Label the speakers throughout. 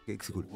Speaker 1: C'est cool.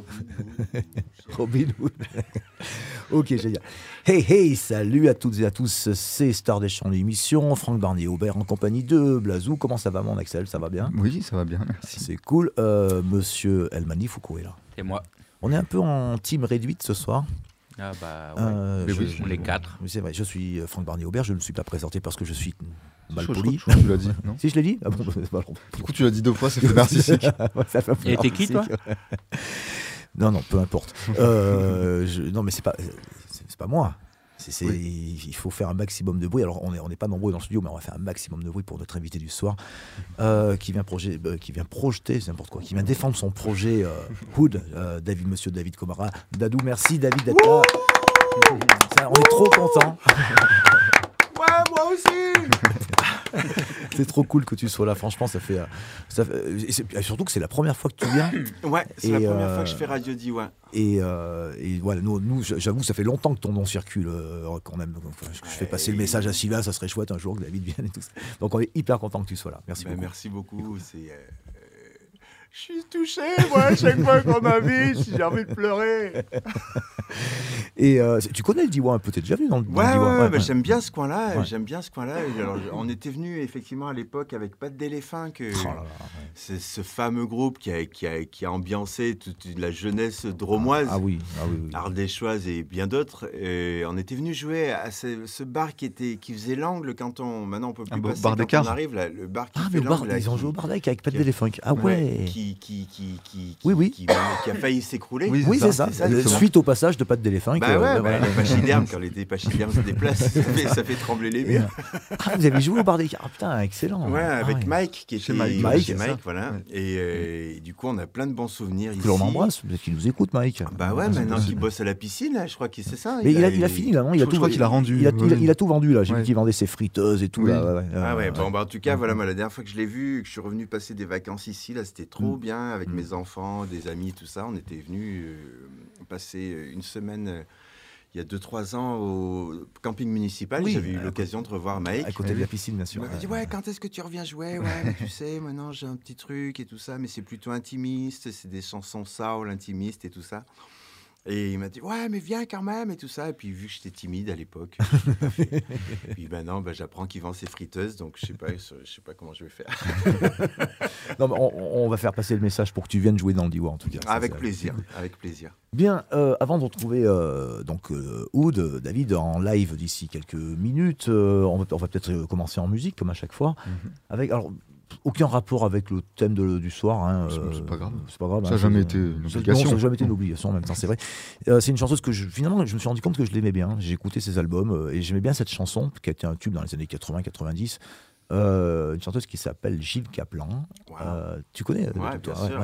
Speaker 1: Robin Hood. Ok, génial. Hey, salut à toutes et à tous, c'est Star des Champs d'émission, Franck Barnier-Aubert en compagnie de Blazou. Comment ça va mon Axel, ça va bien?
Speaker 2: Oui, ça va bien, merci.
Speaker 1: C'est cool. Monsieur El Foucault est là.
Speaker 3: C'est moi.
Speaker 1: On est un peu en team réduite ce soir.
Speaker 3: Ah bah ouais. On est 4.
Speaker 1: C'est vrai, je suis Franck Barnier-Aubert, je ne suis pas présenté parce que je suis mal poli.
Speaker 2: Je crois que tu l'as dit, non?
Speaker 1: Si je l'ai dit, ah bon,
Speaker 2: Du coup, tu l'as dit 2 fois, ça fait narcissique.
Speaker 3: Et t'es qui, toi?
Speaker 1: Non, peu importe. Non, mais c'est pas moi. Oui. Il faut faire un maximum de bruit. Alors, on n'est pas nombreux dans le studio, mais on va faire un maximum de bruit pour notre invité du soir, qui vient projeter, c'est n'importe quoi, qui vient défendre son projet Hood, Monsieur David Comara. Dadou, merci David d'être là. On est trop contents.
Speaker 4: Ouais, moi aussi.
Speaker 1: C'est trop cool que tu sois là, franchement, ça fait et surtout que c'est la première fois que tu viens.
Speaker 4: Ouais, c'est la première fois que je fais Radio D, ouais.
Speaker 1: Et voilà, nous, j'avoue, ça fait longtemps que ton nom circule, qu'on aime. Je fais passer le message à Sylvain, ça serait chouette un jour que David vienne et tout ça. Donc on est hyper content que tu sois là. Merci beaucoup.
Speaker 4: Merci beaucoup. Je suis touché, moi, à chaque fois qu'on m'invite, j'ai envie de pleurer.
Speaker 1: Et tu connais le Diwa un peu, t'es déjà venu dans le Diwa?
Speaker 4: Ouais. J'aime bien ce coin-là. Ouais. J'aime bien ce coin-là. Alors, on était venu effectivement à l'époque avec Pat Déléphant, c'est ce fameux groupe qui a ambiancé toute la jeunesse dromoise, ardéchoise et bien d'autres. Et on était venu jouer à ce bar qui faisait l'angle quand maintenant on peut plus passer.
Speaker 2: Bar
Speaker 4: quand on arrive, là, le bar qui fait l'angle.
Speaker 1: Ils ont joué au bar avec Pat Déléphant. Ah ouais. Qui
Speaker 4: a failli s'écrouler.
Speaker 1: Oui, c'est ça. Suite au passage de Pat Déléphant.
Speaker 4: Les pachydermes, quand les pachydermes se déplacent, ça fait trembler les murs.
Speaker 1: Ah, vous avez joué au bar des cartes. Ah putain, excellent.
Speaker 4: Ouais, avec Mike, qui était
Speaker 1: Mike,
Speaker 4: voilà. Et du coup, on a plein de bons souvenirs ici.
Speaker 1: On l'embrasse, parce qu'il nous écoute, Mike.
Speaker 4: Bah ouais, maintenant qu'il bosse à la piscine, là, je crois que c'est ça.
Speaker 1: Mais il a fini, là, non?
Speaker 2: Je crois qu'il a rendu.
Speaker 1: Il a tout vendu, là. J'ai vu qu'il vendait ses friteuses et tout.
Speaker 4: Ah ouais, bon, en tout cas, voilà, la dernière fois que je l'ai vu, que je suis revenu passer des vacances ici, là, c'était trop bien, avec mes enfants, des amis, tout ça. On était venus passer une semaine... Il y a 2-3 ans au camping municipal, j'avais eu l'occasion de revoir Mike.
Speaker 1: À côté de la piscine, bien sûr.
Speaker 4: Il m'a dit, quand est-ce que tu reviens jouer? Ouais, mais tu sais, maintenant j'ai un petit truc et tout ça, mais c'est plutôt intimiste, c'est des chansons soul, intimistes et tout ça. Et il m'a dit, ouais, mais viens quand même et tout ça. Et puis, vu que j'étais timide à l'époque, je l'ai pas fait. Et puis maintenant, j'apprends qu'il vend ses friteuses, donc je sais pas comment je vais faire.
Speaker 1: Non, mais on va faire passer le message pour que tu viennes jouer dans le Diwa, en tout cas.
Speaker 4: Avec plaisir.
Speaker 1: Bien, avant de retrouver Hood, David, en live d'ici quelques minutes, on va peut-être commencer en musique, comme à chaque fois. Avec, alors, aucun rapport avec le thème du soir.
Speaker 2: C'est pas grave.
Speaker 1: C'est pas grave.
Speaker 2: Ça n'a jamais été une obligation.
Speaker 1: Ça n'a jamais été une obligation en même temps, c'est vrai. C'est une chanteuse que finalement, je me suis rendu compte que je l'aimais bien. J'ai écouté ses albums et j'aimais bien cette chanson qui a été un tube dans les années 80-90. Une chanteuse qui s'appelle Gilles Caplan.
Speaker 4: Wow.
Speaker 1: Tu connais?
Speaker 4: Bien sûr.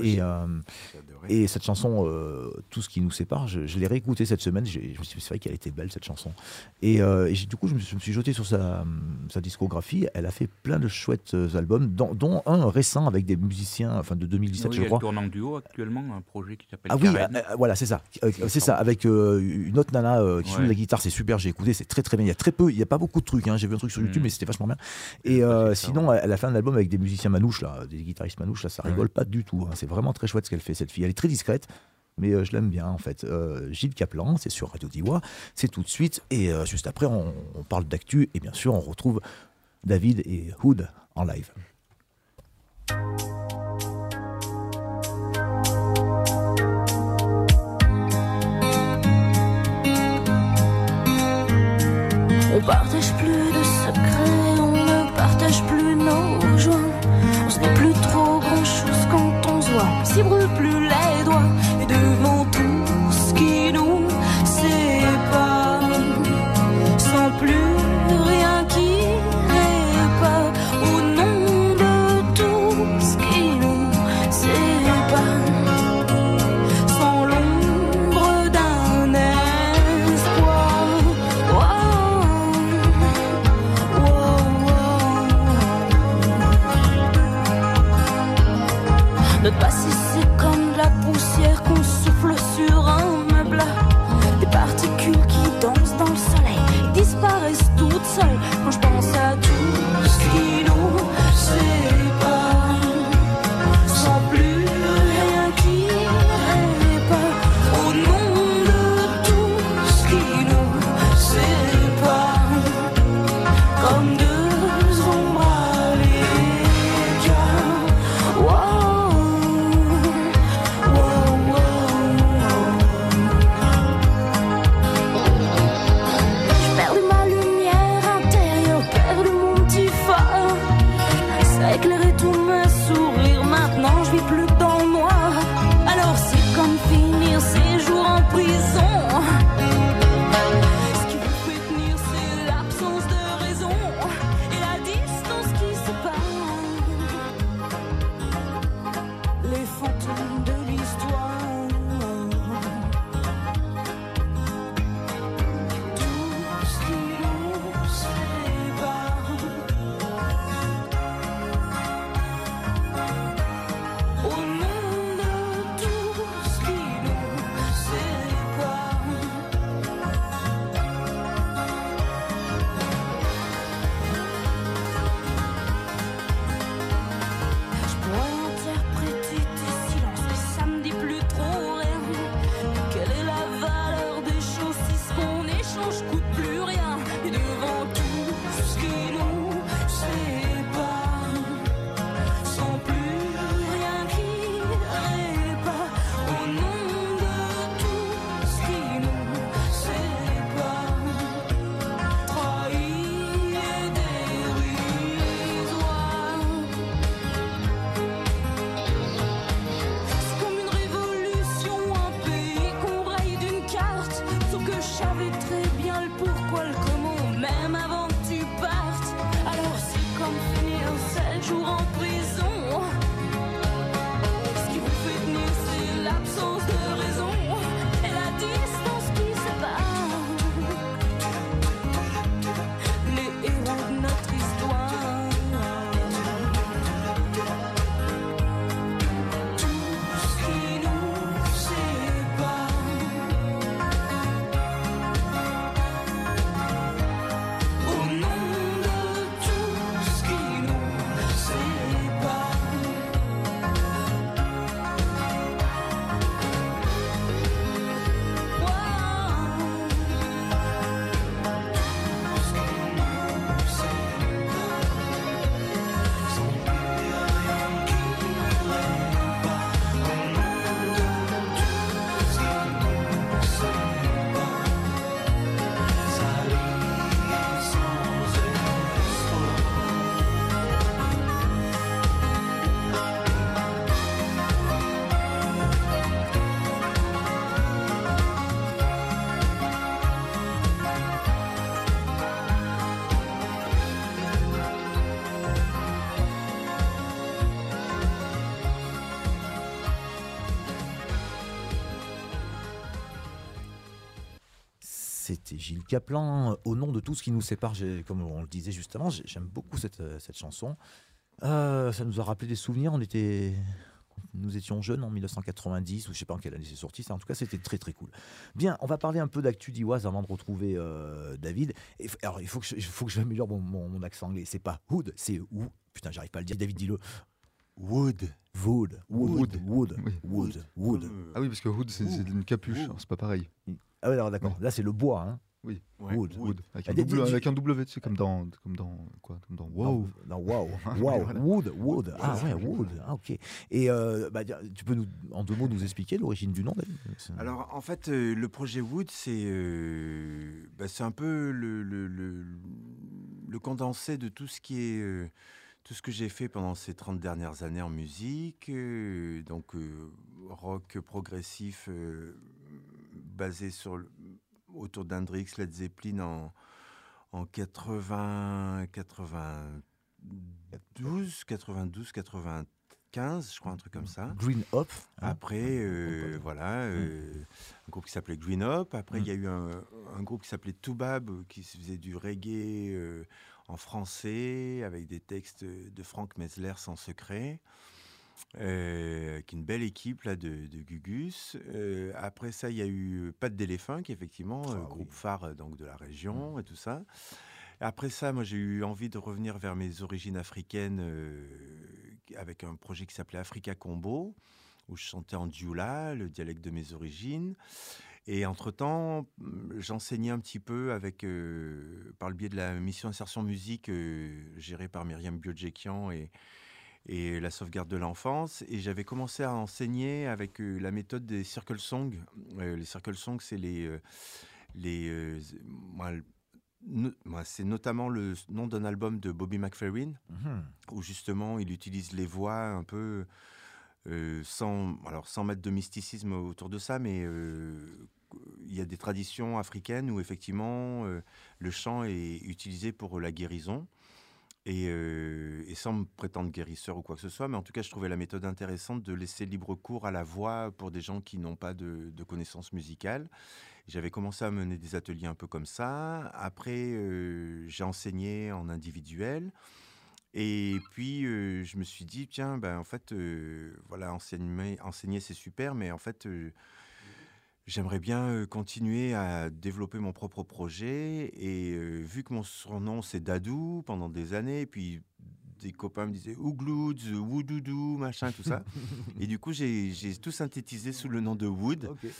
Speaker 1: Et cette chanson, Tout ce qui nous sépare, je l'ai réécoutée cette semaine. Je me suis dit, c'est vrai qu'elle était belle cette chanson. Et du coup, je me suis jeté sur sa discographie. Elle a fait plein de chouettes albums, dont un récent avec des musiciens, de 2017, je crois.
Speaker 3: Elle tourne en duo actuellement, un projet qui s'appelle.
Speaker 1: Ah oui, voilà, c'est ça. C'est ça, avec une autre nana qui joue de la guitare. C'est super, j'ai écouté, c'est très très bien. Il y a pas beaucoup de trucs. J'ai vu un truc sur YouTube, mais c'était vachement bien. Et sinon, elle a fait un album avec des musiciens manouches, là, des guitaristes manouches, là, ça rigole pas du tout. C'est vraiment très chouette ce qu'elle fait, cette fille. Elle est très discrète, mais je l'aime bien, en fait. Gilles Caplan, c'est sur Radio Diwa, c'est tout de suite. Et juste après, on parle d'actu, et bien sûr, on retrouve David et Hood en live.
Speaker 5: On partage plus de secrets, on ne partage plus nos joies. On se dit plus trop grand chose quand on se voit. On s'y brûle plus les doigts. Et devant tout ce qui nous sépare, sans plus rien qui répare. Au nom de tout ce qui nous sépare, sans l'ombre d'un espoir. Notre passé c'est comme de la poussière qu'on souffle sur un meuble. Des particules qui dansent dans le soleil et disparaissent toutes seules. Quand je pense à tout ce qui nous sépare, sans plus rien qui
Speaker 1: c'était Gilles Caplan. Au nom de tout ce qui nous sépare, comme on le disait juste avant, j'aime beaucoup cette chanson. Ça nous a rappelé des souvenirs. Nous étions jeunes en 1990, ou je sais pas en quelle année c'est sorti. Ça, en tout cas, c'était très très cool. Bien, on va parler un peu d'actu d'Iwaz avant de retrouver David. Alors, il faut que j'améliore mon accent anglais. C'est pas Hood, c'est Wood. Putain, j'arrive pas à le dire. David, dis-le. Wood.
Speaker 2: Ah oui, parce que Hood, c'est une capuche, c'est pas pareil.
Speaker 1: Ah ouais, d'accord. Là, c'est le bois, hein.
Speaker 2: Oui,
Speaker 4: ouais,
Speaker 2: Wood. Avec un W, tu sais, comme dans Wow.
Speaker 1: Dans Wow. Wood. Ah ouais, Wood. Ah ok. Et tu peux en 2 mots nous expliquer l'origine du nom, David?
Speaker 4: Alors en fait, le projet Wood, c'est un peu le condensé de tout ce qui est tout ce que j'ai fait pendant ces 30 dernières années en musique, rock progressif basé autour d'Hendrix, Led Zeppelin en 92, 95, je crois, un truc comme ça.
Speaker 1: Green Up.
Speaker 4: Après, un groupe qui s'appelait Green Up. Après, il y a eu un groupe qui s'appelait Toubab, qui faisait du reggae en français, avec des textes de Franck Mesler sans secret. Qui est une belle équipe là, de Gugus. Après ça, il y a eu Pattes d'éléphant, qui est effectivement groupe phare donc, de la région et tout ça. Après ça, moi, j'ai eu envie de revenir vers mes origines africaines avec un projet qui s'appelait Africa Combo, où je chantais en dioula, le dialecte de mes origines. Et entre-temps, j'enseignais un petit peu par le biais de la mission Insertion Musique gérée par Myriam Biodjekian et la sauvegarde de l'enfance. Et j'avais commencé à enseigner avec la méthode des circle songs. Les circle songs, c'est c'est notamment le nom d'un album de Bobby McFerrin, où justement il utilise les voix un peu sans mettre de mysticisme autour de ça, mais il y a des traditions africaines où effectivement le chant est utilisé pour la guérison. Et sans me prétendre guérisseur ou quoi que ce soit, mais en tout cas, je trouvais la méthode intéressante de laisser libre cours à la voix pour des gens qui n'ont pas de connaissances musicales. J'avais commencé à mener des ateliers un peu comme ça. Après, j'ai enseigné en individuel. Et puis, je me suis dit, tiens, en fait, enseigner, c'est super, mais en fait... j'aimerais bien continuer à développer mon propre projet et vu que mon surnom c'est Dadou pendant des années, et puis des copains me disaient Ouglouds, Woudoudou, machin, tout ça. Et du coup, j'ai tout synthétisé sous le nom de Wood. Okay.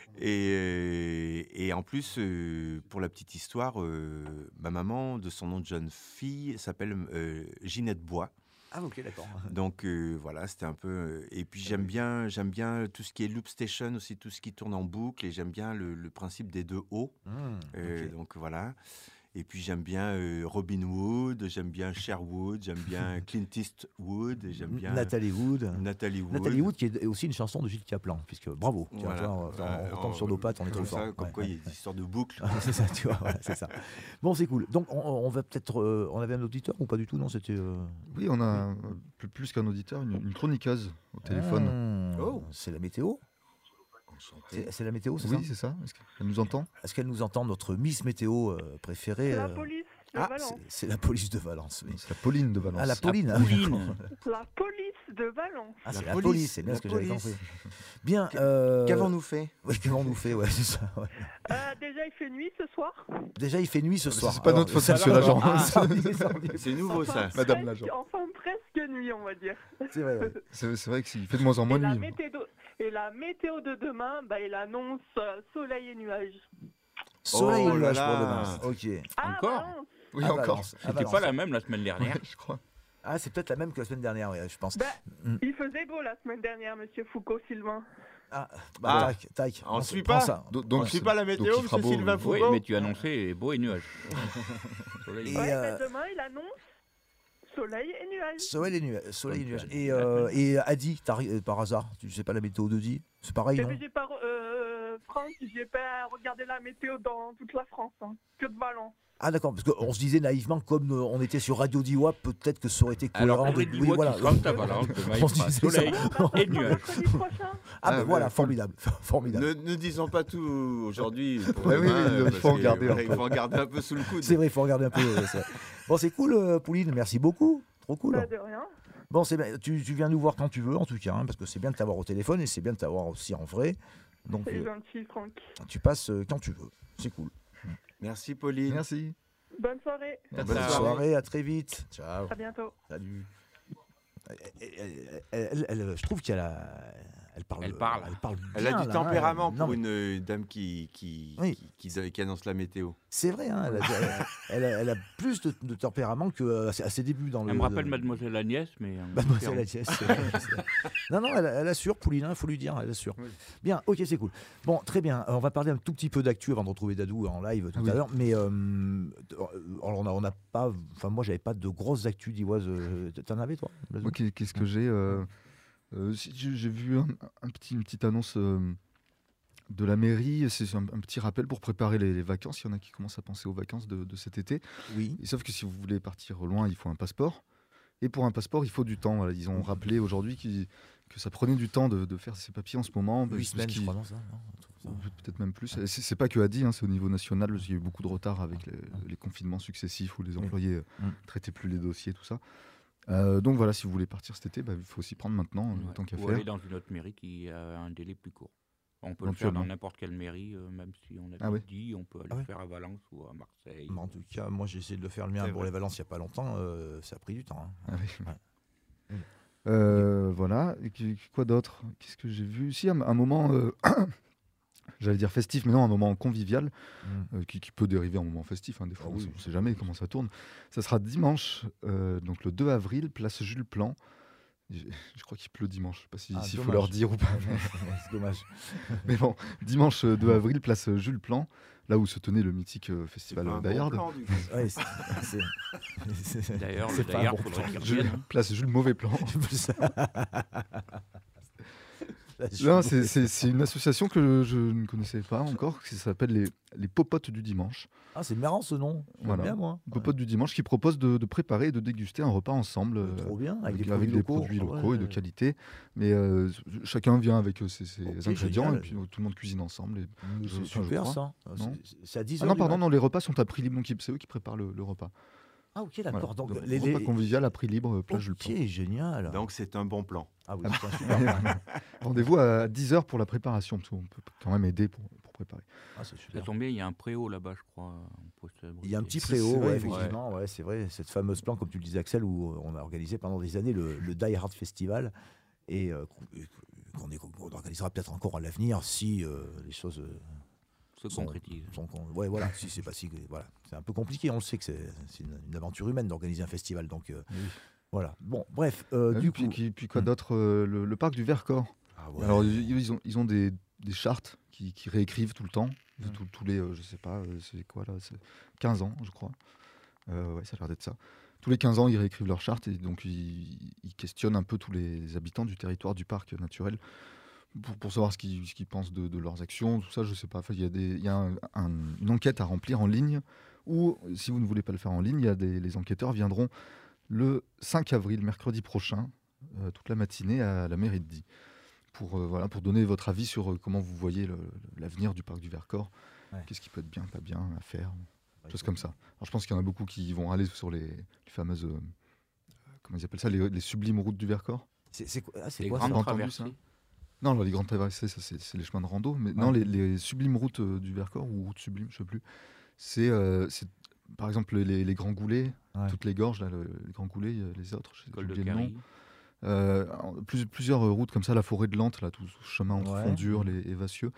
Speaker 4: Et en plus, pour la petite histoire, ma maman, de son nom de jeune fille, s'appelle Ginette Bois.
Speaker 1: Ah ok, d'accord.
Speaker 4: Donc voilà, c'était un peu... Et puis j'aime bien tout ce qui est loop station, aussi tout ce qui tourne en boucle, et j'aime bien le principe des 2 O. Okay. Donc voilà. Et puis j'aime bien Robin Wood, j'aime bien Sherwood, j'aime bien Clint Eastwood, et j'aime bien...
Speaker 1: Nathalie Wood, qui est aussi une chanson de Gilles Caplan, puisque bravo,
Speaker 4: voilà.
Speaker 1: On tombe sur nos pattes, on est trop fort.
Speaker 4: Comme quoi, il y a des histoires de boucles.
Speaker 1: C'est ça, tu vois, voilà, c'est ça. Bon, c'est cool. Donc on va peut-être... on avait un auditeur ou pas du tout? Non, c'était...
Speaker 2: Oui, on a plus qu'un auditeur, une chroniqueuse au téléphone.
Speaker 1: C'est la météo? C'est la météo, c'est ça?
Speaker 2: Oui, c'est ça. Est-ce qu'elle nous entend?
Speaker 1: Est-ce qu'elle nous entend, notre Miss Météo préférée?
Speaker 6: C'est la police de Valence.
Speaker 1: C'est la police de Valence, oui.
Speaker 2: C'est la Pauline de Valence.
Speaker 1: Ah, la Pauline.
Speaker 6: La police de Valence.
Speaker 1: Ah, c'est la police, c'est bien ce que j'avais compris. Bien.
Speaker 4: Qu'avons-nous fait?
Speaker 1: Oui, qu'avons-nous fait, ouais, c'est ça. Ouais.
Speaker 6: Déjà, il fait nuit ce soir.
Speaker 2: C'est pas notre faute, monsieur l'agent.
Speaker 4: C'est nouveau, ça.
Speaker 2: Madame l'agent.
Speaker 6: Enfin, presque nuit, on va dire.
Speaker 1: C'est vrai, ouais.
Speaker 2: C'est vrai qu'il fait de moins en moins nuit.
Speaker 6: Et la météo de demain, elle annonce soleil et nuages.
Speaker 1: Soleil et nuages pour demain. Ok.
Speaker 3: Encore?
Speaker 2: Oui, encore.
Speaker 3: C'était pas la même la semaine dernière.
Speaker 2: Je crois.
Speaker 1: Ah, c'est peut-être la même que la semaine dernière, je pense.
Speaker 6: Il faisait beau la semaine dernière, monsieur Foucault-Sylvain.
Speaker 1: Tac.
Speaker 4: On ne suit pas ça.
Speaker 2: Donc,
Speaker 4: suit pas la météo, monsieur Sylvain Foucault.
Speaker 3: Oui, mais tu annonçais beau et nuages.
Speaker 6: Demain, il annonce soleil et nuages.
Speaker 1: Et Adi, par hasard, tu sais pas la météo de Di? C'est pareil, non?
Speaker 6: J'ai pas regardé la météo dans toute la France, que de Valence.
Speaker 1: Ah d'accord, parce qu'on se disait naïvement, comme on était sur Radio Diwa, peut-être que ça aurait été cohérent.
Speaker 3: Alors,
Speaker 1: Oui, voilà.
Speaker 3: On se disait soleil et nuages.
Speaker 1: Ah, voilà, formidable.
Speaker 4: Ne disons pas tout aujourd'hui.
Speaker 2: Il faut en garder un peu.
Speaker 4: Il faut en garder un peu sous le coude.
Speaker 1: C'est vrai, il faut regarder un peu. Bon, c'est cool, Pouline, merci beaucoup. Trop cool.
Speaker 6: Pas de rien.
Speaker 1: Bon, c'est bien. Tu viens nous voir quand tu veux, en tout cas, parce que c'est bien de t'avoir au téléphone et c'est bien de t'avoir aussi en vrai. Donc,
Speaker 6: C'est gentil, Franck.
Speaker 1: tu passes quand tu veux. C'est cool.
Speaker 4: Merci, Pauline.
Speaker 2: Merci.
Speaker 6: Bonne soirée.
Speaker 1: Bonne soirée, à très vite. Ciao.
Speaker 6: À bientôt.
Speaker 1: Salut. Je trouve qu'elle parle.
Speaker 4: Elle a du tempérament pour une dame qui annonce la météo.
Speaker 1: C'est vrai, hein, elle a plus de tempérament qu'à ses débuts dans le.
Speaker 3: Elle me rappelle Mademoiselle Agnès, mais.
Speaker 1: Mademoiselle Agnès. Non, elle assure, Pouline, il faut lui dire, elle assure. Oui. Bien, ok, c'est cool. Bon, très bien. On va parler un tout petit peu d'actu avant de retrouver Dadou en live tout à l'heure. Mais on n'a pas. Enfin, moi, j'avais pas de grosses actus d'Ivoise. T'en avais, toi?
Speaker 2: Moi, qu'est-ce que j'ai j'ai vu une petite annonce de la mairie. C'est un petit rappel pour préparer les vacances. Il y en a qui commencent à penser aux vacances de cet été.
Speaker 1: Oui.
Speaker 2: Et sauf que si vous voulez partir loin, il faut un passeport. Et pour un passeport, il faut du temps. Voilà, ils ont rappelé aujourd'hui que ça prenait du temps de faire ces papiers en ce moment.
Speaker 1: 8 semaines, je crois, non, ça,
Speaker 2: peut-être même plus. C'est pas que Adi, c'est au niveau national, parce qu'il y a eu beaucoup de retard avec les confinements successifs où les employés traitaient plus les dossiers, tout ça. Donc voilà, si vous voulez partir cet été, il faut aussi prendre maintenant, tant qu'à faire.
Speaker 3: Ou aller dans une autre mairie qui a un délai plus court. On peut le faire dans n'importe quelle mairie, même si on a dit, on peut aller le faire à Valence ou à Marseille.
Speaker 1: En tout cas, moi j'ai essayé de le faire le mien pour les Valence il n'y a pas longtemps, ça a pris du temps. Hein.
Speaker 2: Voilà, et quoi d'autre? Qu'est-ce que j'ai vu? Si, un moment... j'allais dire festif, mais non, un moment convivial, qui peut dériver en moment festif. Des fois, on ne sait jamais comment ça tourne. Ça sera dimanche, donc le 2 avril, place Jules Plan. Je crois qu'il pleut dimanche. Je ne sais pas s'il faut leur dire ou pas.
Speaker 1: C'est dommage.
Speaker 2: Mais bon, dimanche 2 avril, place Jules Plan, là où se tenait le mythique festival d'Ayard.
Speaker 3: D'ailleurs, le Dayard, il faudrait qu'il revienne.
Speaker 2: Place Jules Mauvais Plan. Non, c'est une association que je ne connaissais pas encore, qui s'appelle les Popotes du Dimanche.
Speaker 1: Ah, c'est marrant ce nom.
Speaker 2: Voilà.
Speaker 1: Bien, moi.
Speaker 2: Popotes du Dimanche qui propose de préparer et de déguster un repas ensemble.
Speaker 1: Trop bien, avec
Speaker 2: des produits locaux et de qualité. Mais chacun vient avec ses ingrédients génial. Et puis tout le monde cuisine ensemble.
Speaker 1: C'est super ça. C'est à 10h.
Speaker 2: Non, pardon, non, les repas sont à prix libre, donc c'est eux qui préparent le repas.
Speaker 1: Ah ok, d'accord.
Speaker 2: Voilà. Donc les repas convivial à prix libre, plage Jules Plan.
Speaker 1: Ok, génial.
Speaker 4: Donc c'est un bon plan.
Speaker 1: Ah oui, c'est un super plan.
Speaker 2: Rendez-vous à 10h pour la préparation, parce qu'on peut quand même aider pour préparer.
Speaker 1: Ah, c'est super.
Speaker 3: Ça tombe bien, il y a un préau là-bas, je crois.
Speaker 1: Il y a un petit préau, effectivement, c'est vrai. Cette fameuse plan, comme tu le disais Axel, où on a organisé pendant des années le Die Hard Festival, et qu'on organisera peut-être encore à l'avenir si les choses...
Speaker 3: se concrétise.
Speaker 1: Ouais, voilà, si c'est pas si, voilà, c'est un peu compliqué. On le sait que c'est une aventure humaine d'organiser un festival, donc voilà. Bon, bref. Du coup,
Speaker 2: puis quoi d'autre, le parc du Vercors. Ah ouais. Alors ils ont des chartes qui réécrivent tout le temps, tous les, je sais pas, c'est quoi là, c'est 15 ans, je crois. Ouais, ça a l'air d'être ça. Tous les 15 ans, ils réécrivent leur charte et donc ils questionnent un peu tous les habitants du territoire du parc naturel. Pour savoir ce qu'ils pensent de leurs actions, tout ça, je sais pas. Enfin, il y a une enquête à remplir en ligne, ou si vous ne voulez pas le faire en ligne, les enquêteurs viendront le 5 avril, mercredi prochain, toute la matinée à la mairie de Die, pour donner votre avis sur comment vous voyez l'avenir du parc du Vercors, qu'est-ce qui peut être bien, pas bien à faire, choses comme ça. Alors, je pense qu'il y en a beaucoup qui vont aller sur les fameuses, comment ils appellent ça, les sublimes routes du Vercors.
Speaker 1: C'est quoi
Speaker 3: les grandes traversées?
Speaker 2: Non, les grandes traversées, ça c'est les chemins de rando. Mais non, les sublimes routes du Vercors, ou routes sublimes, je ne sais plus. C'est par exemple les grands goulets, toutes les gorges, là, les grands goulets, les autres, je sais plus le nom. Plusieurs routes comme ça, la forêt de Lente, là, tout ce chemin entre Fondure et Vassieux,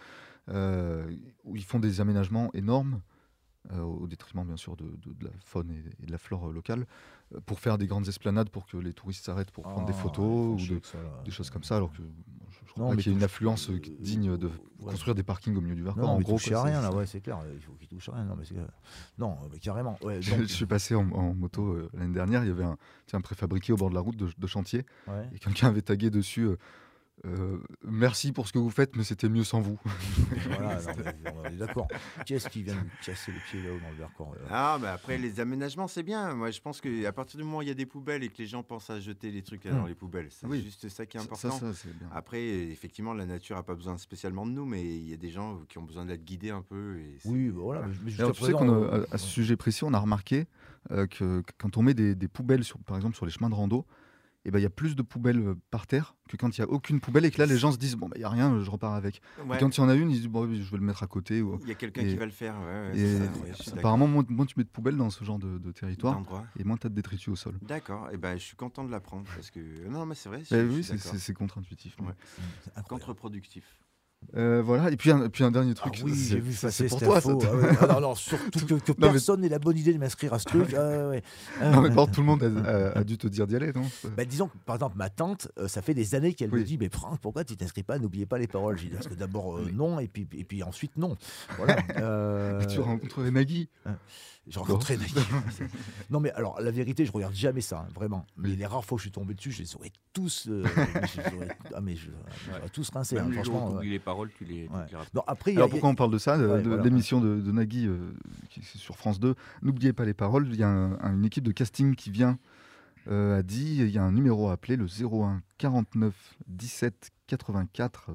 Speaker 2: où ils font des aménagements énormes, au détriment bien sûr de la faune et de la flore locale, pour faire des grandes esplanades pour que les touristes s'arrêtent pour prendre des photos ou des choses comme ça, alors que je crois pas qu'il y ait une affluence digne de construire des parkings au milieu du Vercors.
Speaker 1: Non,
Speaker 2: en
Speaker 1: mais
Speaker 2: gros,
Speaker 1: touche à rien là, c'est clair, il faut qu'il touche à rien. Non, mais carrément. Ouais, donc...
Speaker 2: je suis passé en moto l'année dernière, il y avait un préfabriqué au bord de la route de chantier, et quelqu'un avait tagué dessus Merci pour ce que vous faites, mais c'était mieux sans vous.
Speaker 1: Voilà, on est d'accord. Qui est-ce qui vient nous casser les pieds là-haut dans le Vercors
Speaker 4: mais après, les aménagements, c'est bien. Moi, je pense qu'à partir du moment où il y a des poubelles et que les gens pensent à jeter les trucs dans les poubelles, c'est juste ça qui est important.
Speaker 2: Ça, c'est bien.
Speaker 4: Après, effectivement, la nature n'a pas besoin spécialement de nous, mais il y a des gens qui ont besoin d'être guidés un peu.
Speaker 1: Oui, voilà.
Speaker 2: Alors, tu sais qu'à ce sujet précis, on a remarqué que quand on met des poubelles, par exemple, sur les chemins de rando, il y a plus de poubelles par terre que quand il n'y a aucune poubelle et que là les gens se disent il n'y a rien, je repars avec. Et quand il y en a une, ils se disent je vais le mettre à côté.
Speaker 4: Il y a quelqu'un qui va le faire.
Speaker 2: Apparemment, moins tu mets de poubelles dans ce genre de territoire et moins tu as de détritus au sol.
Speaker 4: D'accord, et je suis content de l'apprendre parce que non, mais c'est vrai.
Speaker 2: Oui, c'est contre-intuitif.
Speaker 4: Contre-productif.
Speaker 2: Voilà, et puis un dernier truc.
Speaker 1: Oui, j'ai vu ça,
Speaker 2: c'est pour toi.
Speaker 1: Alors, surtout que personne n'ait la bonne idée de m'inscrire à ce truc.
Speaker 2: Non, mais tout le monde a dû te dire d'y aller, non?
Speaker 1: Disons que, par exemple, ma tante, ça fait des années qu'elle me dit mais Franck, pourquoi tu t'inscris pas? N'oubliez pas les paroles. J'ai dit parce que d'abord non, et puis ensuite non. Voilà.
Speaker 2: Tu rencontrerais Nagui.
Speaker 1: J'ai rencontré Nagui. Non, mais alors, la vérité, je regarde jamais ça, vraiment. Mais les rares fois où je suis tombé dessus, je les aurais tous. Tous rincés, franchement.
Speaker 3: Les paroles, tu les
Speaker 1: non, après,
Speaker 2: alors pourquoi on parle de ça, de l'émission de Nagui qui est sur France 2, n'oubliez pas les paroles. Il y a une équipe de casting qui vient a dit, il y a un numéro à appeler, le 01 49 17 84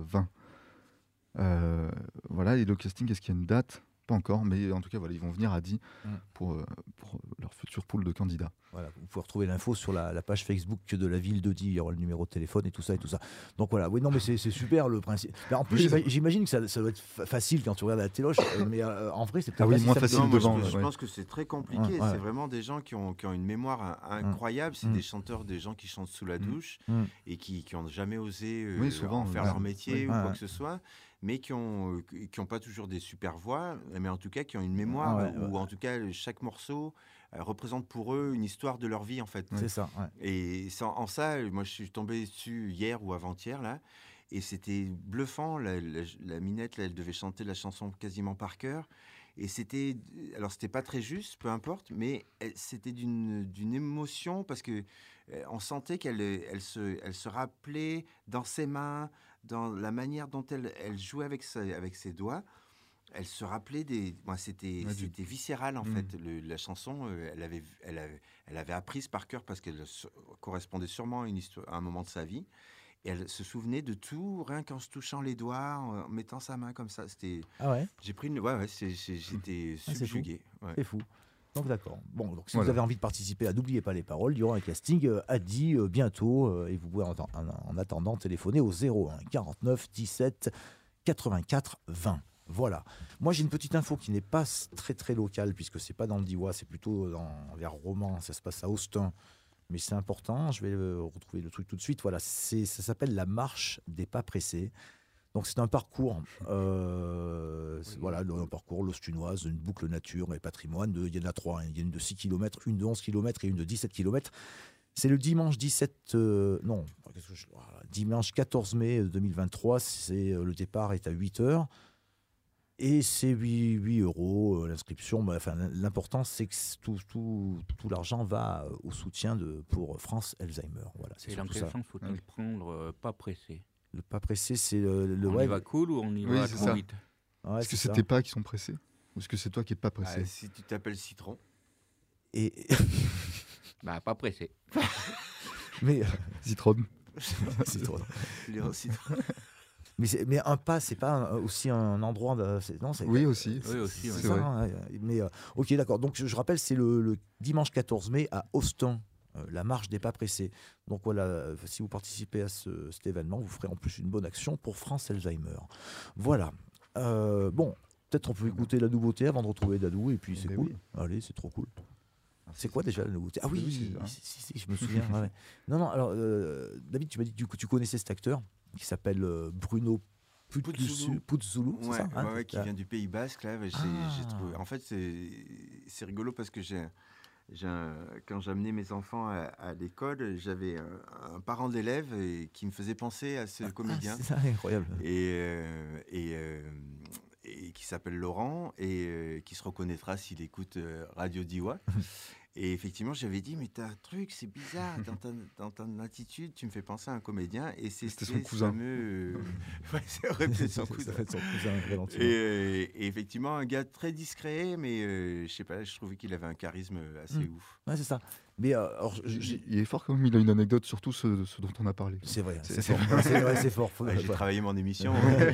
Speaker 2: 20. Voilà, et le casting, est-ce qu'il y a une date? Pas encore, mais en tout cas, voilà, ils vont venir à Die pour leur future pool de candidats.
Speaker 1: Voilà, vous pouvez retrouver l'info sur la page Facebook de la ville de Die. Il y aura le numéro de téléphone et tout ça. Donc voilà, oui, non, mais c'est super le principe. Mais en plus, j'imagine que ça doit être facile quand tu regardes la téloche, mais en vrai, c'est peut-être
Speaker 2: moins facile devant.
Speaker 4: Je pense que c'est très compliqué. C'est vraiment des gens qui ont une mémoire incroyable. C'est des chanteurs, des gens qui chantent sous la douche et qui n'ont jamais osé faire leur métier ou quoi que ce soit, mais qui ont pas toujours des super voix, mais en tout cas qui ont une mémoire où en tout cas chaque morceau représente pour eux une histoire de leur vie en fait.
Speaker 1: C'est ça. Ouais.
Speaker 4: Et en ça, moi je suis tombé dessus hier ou avant-hier là, et c'était bluffant. La minette là, elle devait chanter la chanson quasiment par cœur. Et c'était pas très juste, peu importe, mais c'était d'une émotion parce que on sentait qu'elle se rappelait dans ses mains, dans la manière dont elle jouait avec ses doigts. Elle se rappelait c'était viscéral en fait. La chanson, elle avait apprise par cœur parce qu'elle correspondait sûrement à un moment de sa vie. Et elle se souvenait de tout, rien qu'en se touchant les doigts, en mettant sa main comme ça. C'était.
Speaker 1: Ah ouais.
Speaker 4: J'ai pris j'étais subjugué.
Speaker 1: C'est fou. Donc d'accord. Bon, donc si vous avez envie de participer, n'oubliez pas les paroles. Il y aura un casting à Die bientôt, et vous pouvez en attendant téléphoner au 01 49 17 84 20. Voilà. Moi, j'ai une petite info qui n'est pas très très locale puisque c'est pas dans le Diois, c'est plutôt vers Romans. Ça se passe à Austin. Mais c'est important, je vais retrouver le truc tout de suite. Voilà, ça s'appelle la marche des pas pressés. Donc c'est un parcours, voilà, un parcours l'Austunoise, une boucle nature et patrimoine. Il y en a 3, il y a une de 6 km, une de 11 km et une de 17 km. C'est le dimanche dimanche 14 mai 2023, le départ est à 8h. Et c'est 8 € l'inscription. L'important, c'est que tout l'argent va au soutien pour France Alzheimer. Voilà,
Speaker 3: c'est dans quel sens faut-il prendre pas pressé?
Speaker 1: Le pas pressé, c'est
Speaker 3: on y va cool ou on y va trop vite?
Speaker 2: Est-ce que c'est tes pas qui sont pressés ou est-ce que c'est toi qui n'es pas pressé?
Speaker 4: Si tu t'appelles Citron.
Speaker 3: Et pas pressé.
Speaker 2: Mais Citron.
Speaker 4: Citron.
Speaker 1: Mais un pas, c'est pas aussi un endroit.
Speaker 2: Oui, aussi.
Speaker 1: C'est ça, vrai. Mais ok, d'accord. Donc je rappelle, c'est le dimanche 14 mai à Austin, la marche des pas pressés. Donc voilà, si vous participez à cet événement, vous ferez en plus une bonne action pour France Alzheimer. Voilà. Bon, peut-être on peut écouter la nouveauté avant de retrouver Dadou, et puis c'est cool. Oui. Allez, c'est trop cool. C'est quoi déjà la nouveauté? Ah oui, si, je me souviens. Ouais. Non, alors David, tu m'as dit que tu connaissais cet acteur qui s'appelle Bruno Puzzulu, c'est ça
Speaker 4: qui vient du Pays Basque. Là, j'ai trouvé. En fait, c'est rigolo parce que quand j'amenais mes enfants à l'école, j'avais un parent d'élève qui me faisait penser à ce comédien.
Speaker 1: C'est ça, incroyable.
Speaker 4: Et qui s'appelle Laurent et qui se reconnaîtra s'il écoute Radio Diois. Et effectivement, j'avais dit, mais t'as un truc, c'est bizarre, dans ton attitude, tu me fais penser à un comédien. Et
Speaker 2: c'était son cousin.
Speaker 4: Ouais, c'est vrai, peut-être son cousin. Et effectivement, un gars très discret, mais je sais pas, je trouvais qu'il avait un charisme assez ouf.
Speaker 1: Ouais, c'est ça. Mais
Speaker 2: il est fort quand même, il a une anecdote sur tout ce dont on a parlé.
Speaker 1: C'est vrai,
Speaker 2: c'est
Speaker 1: fort. C'est fort.
Speaker 4: J'ai travaillé mon émission.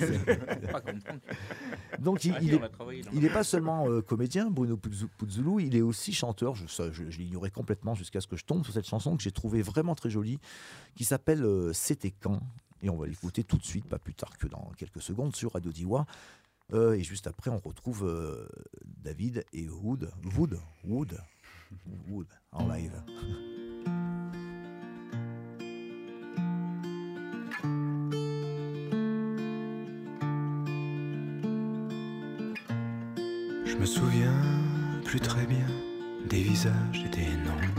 Speaker 1: Donc il n'est pas seulement comédien, Bruno Puzzulu, il est aussi chanteur. Je l'ignorais complètement jusqu'à ce que je tombe sur cette chanson que j'ai trouvée vraiment très jolie, qui s'appelle C'était quand ? Et on va l'écouter tout de suite, pas plus tard que dans quelques secondes, sur Radio Diwa. Et juste après, on retrouve David et Wood en live.
Speaker 7: Je me souviens plus très bien des visages et des noms.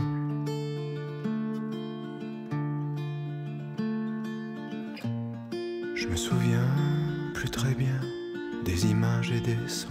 Speaker 7: Je me souviens plus très bien des images et des sons.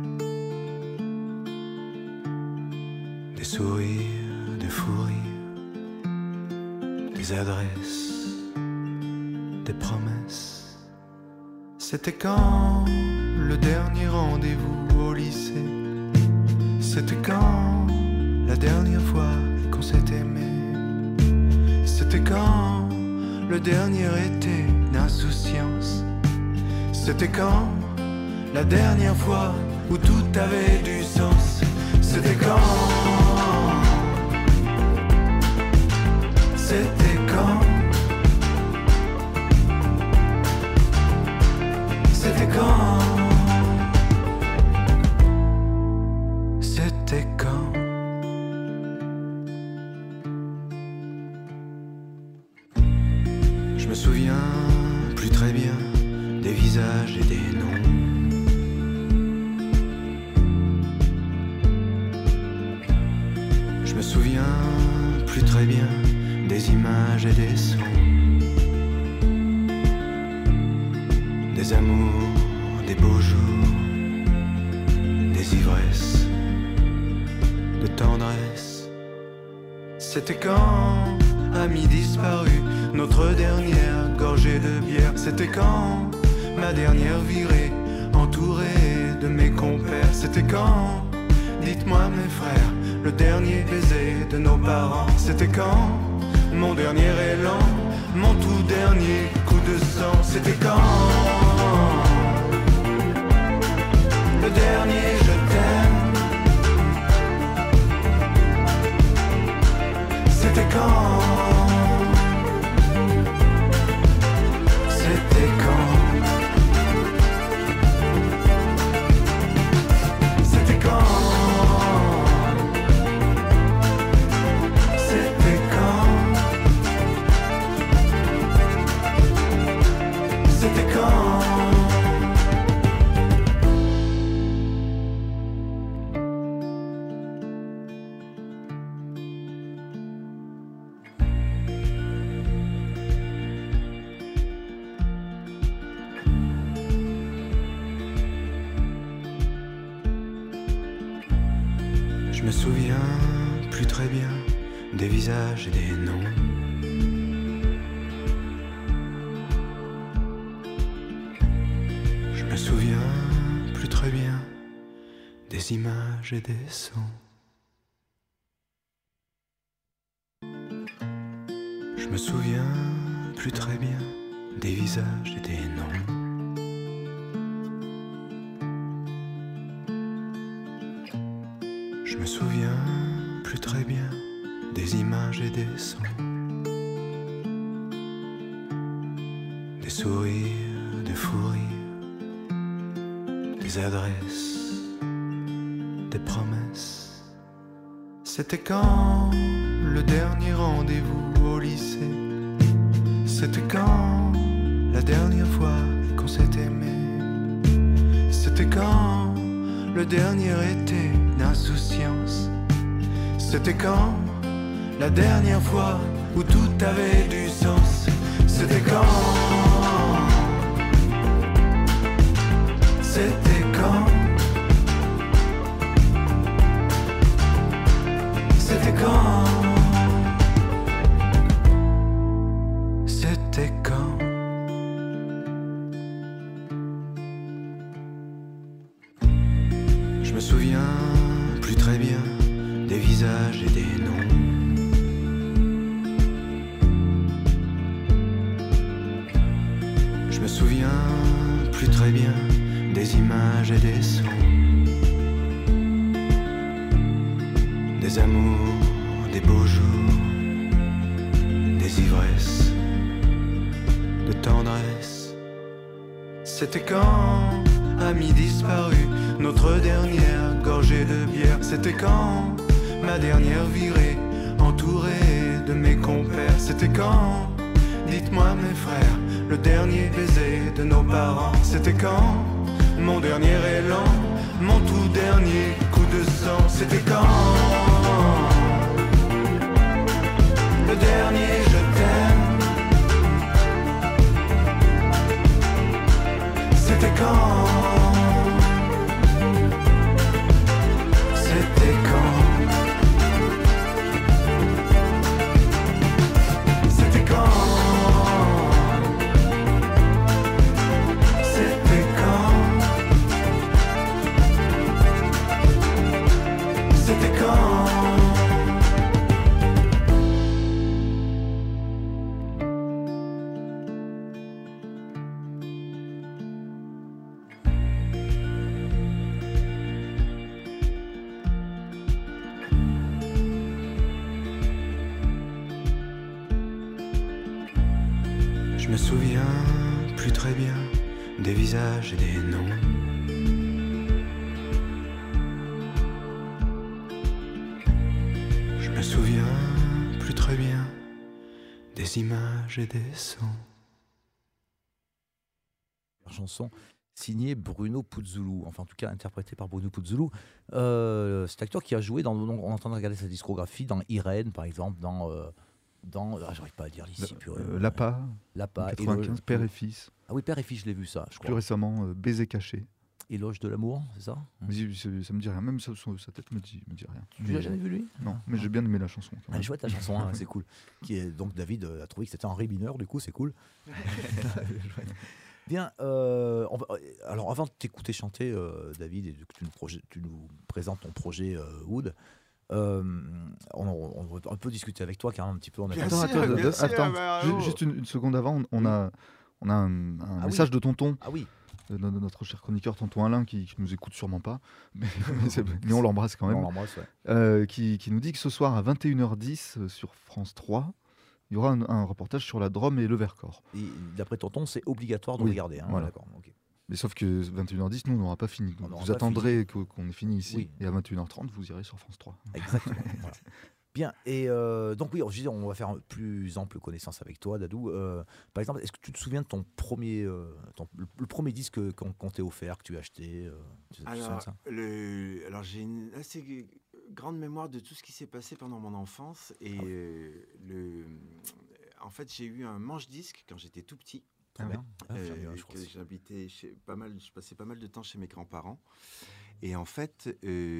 Speaker 7: Des sourires, des fous rires, des adresses, des promesses. C'était quand le dernier rendez-vous au lycée? C'était quand la dernière fois qu'on s'est aimé? C'était quand le dernier été d'insouciance? C'était quand la dernière fois où tout avait du sens? C'était quand? C'était quand? C'était quand? C'était quand? Je me souviens plus très bien des visages et des noms. Je me souviens plus très bien des images et des sons. Des amours, des beaux jours, des ivresses, de tendresse. C'était quand, amis disparus, notre dernière gorgée de bière? C'était quand, ma dernière virée, entourée de mes compères? C'était quand, dites-moi mes frères, le dernier baiser de nos parents? C'était quand, mon dernier élan, mon tout dernier coup de sang? C'était quand, le dernier je t'aime? C'était quand? C'était quand? C'était quand? C'était quand? C'était quand? Je me souviens plus très bien des visages et des noms. Je me souviens plus très bien des images et des sons. Je me souviens plus très bien des visages et des noms. Je me souviens plus très bien des images et des sons. Des sourires, des fous rires, des adresses, des promesses. C'était quand le dernier rendez-vous au lycée? C'était quand la dernière fois qu'on s'est aimé? C'était quand le dernier été d'insouciance? C'était quand la dernière fois où tout avait du sens? C'était quand? C'était quand? C'était plus très bien des images et des sons, des amours, des beaux jours, des ivresses, de tendresse. C'était quand, amis disparus, notre dernière gorgée de bière. C'était quand, ma dernière virée, entourée de mes compères. C'était quand, dites-moi mes frères, le dernier baiser de nos parents. C'était quand, mon dernier élan, mon tout dernier coup de sang. C'était quand, le dernier je t'aime. C'était quand, c'était quand, c'était quand, c'était quand, c'était quand. Je me souviens plus très bien des visages et des noms. Je me souviens plus très bien des images et des sons.
Speaker 1: Chanson signée Bruno Puzzulu, enfin en tout cas interprétée par Bruno Puzzulu. Cet acteur qui a joué dans, on entend regarder sa discographie dans Irène par exemple, dans j'arrive pas à dire ici.
Speaker 2: L'APA,
Speaker 1: 95,
Speaker 2: Père et Fils.
Speaker 1: Ah oui, Père et Fils, je l'ai vu ça, je crois.
Speaker 2: Plus récemment, Baiser caché.
Speaker 1: Éloge de l'amour, c'est ça?
Speaker 2: Ça me dit rien, même sa tête me dit rien.
Speaker 1: Tu l'as jamais vu lui?
Speaker 2: Non, mais j'ai bien aimé la chanson.
Speaker 1: Elle est chouette la chanson, hein, c'est cool. Donc David a trouvé que c'était en ré mineur, du coup c'est cool. Bien, alors avant de t'écouter chanter, David, et que tu nous présentes ton projet Wood, on va un peu discuter avec toi, car un petit peu.
Speaker 2: Attends, juste une seconde avant, on a un message de tonton.
Speaker 1: Ah oui.
Speaker 2: Notre cher chroniqueur tonton Alain qui nous écoute sûrement pas, mais on l'embrasse quand même.
Speaker 1: On l'embrasse, ouais.
Speaker 2: Qui nous dit que ce soir à 21h10 sur France 3, il y aura un reportage sur la Drôme et le Vercors.
Speaker 1: Et d'après tonton, c'est obligatoire de regarder. Hein,
Speaker 2: voilà.
Speaker 1: D'accord, okay.
Speaker 2: Mais sauf que 21h10, nous, on n'aura pas fini. Vous attendrez qu'on ait fini ici, et à 21h30, vous irez sur France 3.
Speaker 1: Exactement. Voilà. Bien, et donc oui, on va faire plus ample connaissance avec toi, Dadou. Par exemple, est-ce que tu te souviens de ton premier, le premier disque qu'on t'ait offert, que tu as acheté
Speaker 4: Alors j'ai une assez grande mémoire de tout ce qui s'est passé pendant mon enfance. Et en fait, j'ai eu un manche-disque quand j'étais tout petit.
Speaker 1: Très bien.
Speaker 4: J'habitais je passais pas mal de temps chez mes grands-parents. Et en fait,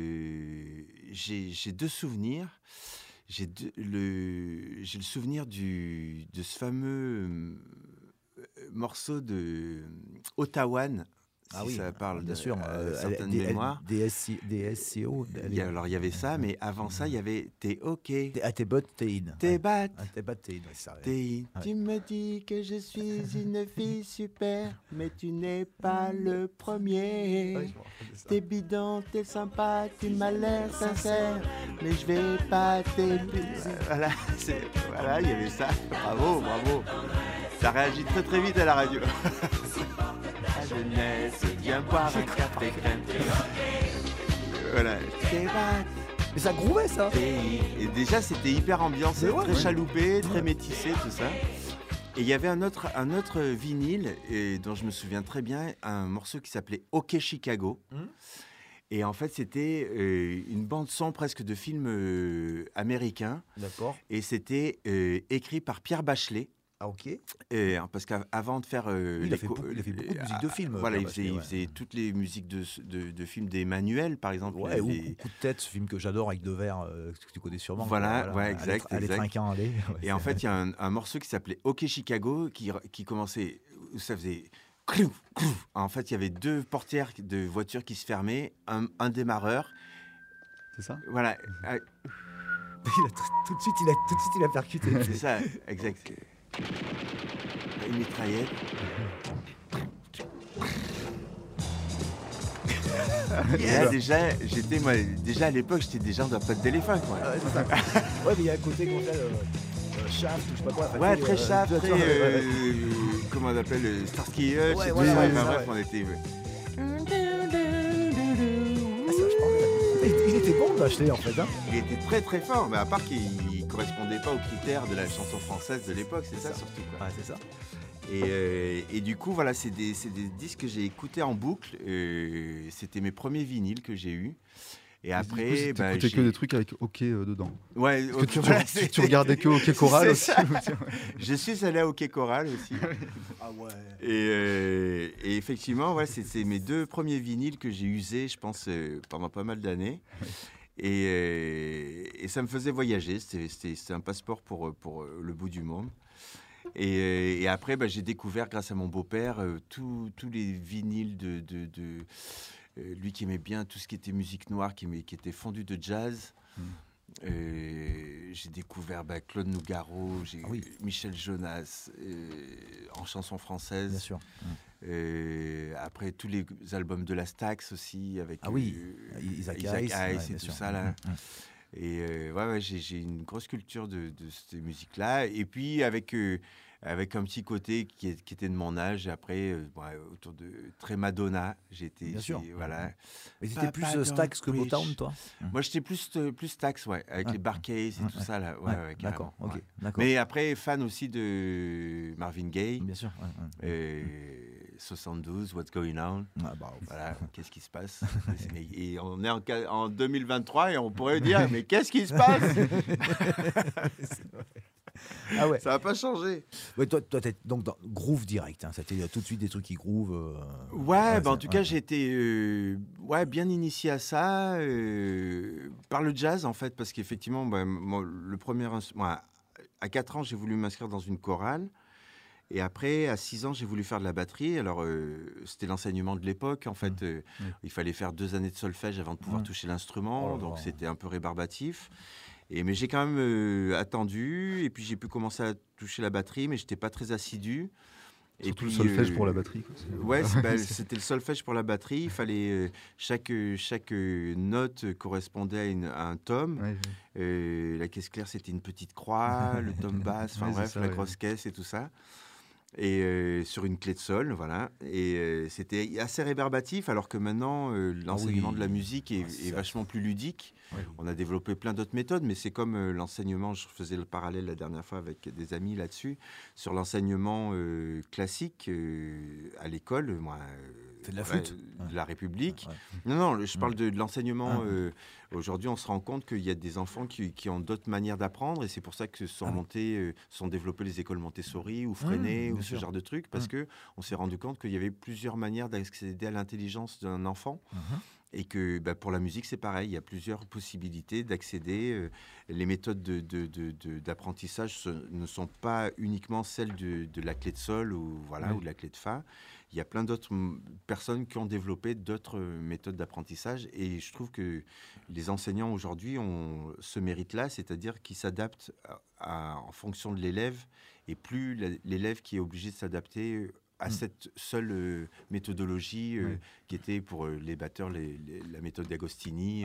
Speaker 4: j'ai deux souvenirs. J'ai le souvenir de ce fameux morceau de Ottawan. Si ça parle
Speaker 1: bien sûr,
Speaker 4: certaines mémoires.
Speaker 1: DSCO.
Speaker 4: Alors il y avait ça, mais avant ça, il y avait T'es OK.
Speaker 1: T'es bot, t'es in.
Speaker 4: T'es bat.
Speaker 1: T'es bat, t'es in. Ça, ouais.
Speaker 4: T'es in. Tu me dis que je suis une fille super, mais tu n'es pas le premier. T'es bidon, t'es sympa, tu m'as l'air sincère, mais je vais pas t'épouser. Voilà, il y avait ça. Bravo. Ça réagit très très vite à la radio. La jeunesse, viens boire un café crème. Voilà.
Speaker 1: Mais ça grouvait ça.
Speaker 4: Et déjà c'était hyper ambiancé, très chaloupé, très métissé, tout ça. Et il y avait un autre vinyle dont je me souviens très bien, un morceau qui s'appelait OK Chicago. Et en fait, c'était une bande-son presque de film américain.
Speaker 1: D'accord.
Speaker 4: Et c'était écrit par Pierre Bachelet.
Speaker 1: Ah, ok.
Speaker 4: Parce qu'avant de faire...
Speaker 1: il a fait beaucoup de musiques de films.
Speaker 4: Voilà, il faisait toutes les musiques de films d'Emmanuel, par exemple.
Speaker 1: Ouais, ou Coup de tête, ce film que j'adore avec Devers, que tu connais sûrement.
Speaker 4: Voilà, exact.
Speaker 1: Allez, trinquant, allez.
Speaker 4: Et en fait, il y a un morceau qui s'appelait OK Chicago, qui commençait... Ça faisait... En fait, il y avait deux portières de voitures qui se fermaient, un démarreur.
Speaker 2: C'est ça ?
Speaker 4: Voilà.
Speaker 1: Tout de suite, il a percuté.
Speaker 4: C'est ça, exact. Une mitraillette. déjà à l'époque, j'étais déjà dans Pas d'éléphant.
Speaker 1: C'est ça. Ouais, mais il y a un côté comme ça, shaft ou je sais pas quoi.
Speaker 4: Ouais, très shaft, très. Comment on appelle Starsky Hutch.
Speaker 1: Ouais,
Speaker 4: bref, on était.
Speaker 1: Il était bon de l'acheter en fait. Hein.
Speaker 4: Il était très très fort, mais à part qu'il correspondait pas aux critères de la chanson française de l'époque, c'est ça surtout. Quoi.
Speaker 1: Ouais, c'est ça.
Speaker 4: Et du coup, voilà, c'est des disques que j'ai écoutés en boucle. C'était mes premiers vinyles que j'ai eus. Et après,
Speaker 2: t'écoutais que des trucs avec OK dedans.
Speaker 4: Ouais.
Speaker 2: Tu regardais que OK Choral aussi.
Speaker 4: Je suis allé à OK Choral aussi.
Speaker 1: Ah ouais.
Speaker 4: Et effectivement, ouais, c'est mes 2 premiers vinyles que j'ai usés, je pense, pendant pas mal d'années. Et ça me faisait voyager. C'était un passeport pour le bout du monde. Et après, j'ai découvert, grâce à mon beau-père, tous les vinyles de lui qui aimait bien tout ce qui était musique noire, qui était fondu de jazz. J'ai découvert Claude Nougaro, Michel Jonas en chanson française.
Speaker 1: Bien sûr.
Speaker 4: Après, tous les albums de la Stax aussi, avec
Speaker 1: Isaac
Speaker 4: Hayes et tout ça. Là. Et j'ai une grosse culture de cette musique-là. Et puis, avec un petit côté qui était de mon âge. Et après, autour de très Madonna, j'étais.
Speaker 1: Bien sûr.
Speaker 4: Voilà.
Speaker 1: Mais tu étais plus Stax que Motown, toi?
Speaker 4: Moi, j'étais plus Stax, avec les Barclays et tout ça. Là. Ouais,
Speaker 1: d'accord, ok.
Speaker 4: Ouais.
Speaker 1: D'accord.
Speaker 4: Mais après, fan aussi de Marvin Gaye.
Speaker 1: Bien sûr.
Speaker 4: 72, What's Going On. Voilà, qu'est-ce qui se passe? Et on est en 2023 et on pourrait dire, mais qu'est-ce qui se passe?
Speaker 1: Ah ouais.
Speaker 4: Ça n'a pas changé.
Speaker 1: Ouais, toi t'es donc dans groove direct. Hein. C'était tout de suite des trucs qui groove.
Speaker 4: En tout cas, j'ai été bien initié à ça par le jazz, en fait, parce qu'effectivement, le premier à 4 ans, j'ai voulu m'inscrire dans une chorale. Et après, à 6 ans, j'ai voulu faire de la batterie. Alors, c'était l'enseignement de l'époque. En fait, il fallait faire 2 années de solfège avant de pouvoir toucher l'instrument. Donc, c'était un peu rébarbatif. Mais j'ai quand même attendu. Et puis, j'ai pu commencer à toucher la batterie, mais je n'étais pas très assidu.
Speaker 2: Surtout le solfège pour la batterie.
Speaker 4: Ouais, c'était le solfège pour la batterie. Il fallait chaque note correspondait à un tome. La caisse claire, c'était une petite croix. Le tome basse, la grosse caisse et tout ça. Et sur une clé de sol, voilà. Et c'était assez rébarbatif, alors que maintenant, l'enseignement de la musique est vachement plus ludique. Oui. On a développé plein d'autres méthodes, mais c'est comme l'enseignement, je faisais le parallèle la dernière fois avec des amis là-dessus, sur l'enseignement classique à l'école,
Speaker 1: de la flûte
Speaker 4: de la République. Ouais. Non, je parle de l'enseignement. Aujourd'hui, on se rend compte qu'il y a des enfants qui ont d'autres manières d'apprendre, et c'est pour ça que sont développées les écoles Montessori ou Freinet ou ce genre de trucs, parce qu'on s'est rendu compte qu'il y avait plusieurs manières d'accéder à l'intelligence d'un enfant. Et que pour la musique, c'est pareil. Il y a plusieurs possibilités d'accéder. Les méthodes d'apprentissage ne sont pas uniquement celles de la clé de sol ou de la clé de fa. Il y a plein d'autres personnes qui ont développé d'autres méthodes d'apprentissage. Et je trouve que les enseignants aujourd'hui ont ce mérite-là, c'est-à-dire qu'ils s'adaptent en fonction de l'élève, et plus l'élève qui est obligé de s'adapter à cette seule méthodologie qui était pour les batteurs la méthode d'Agostini,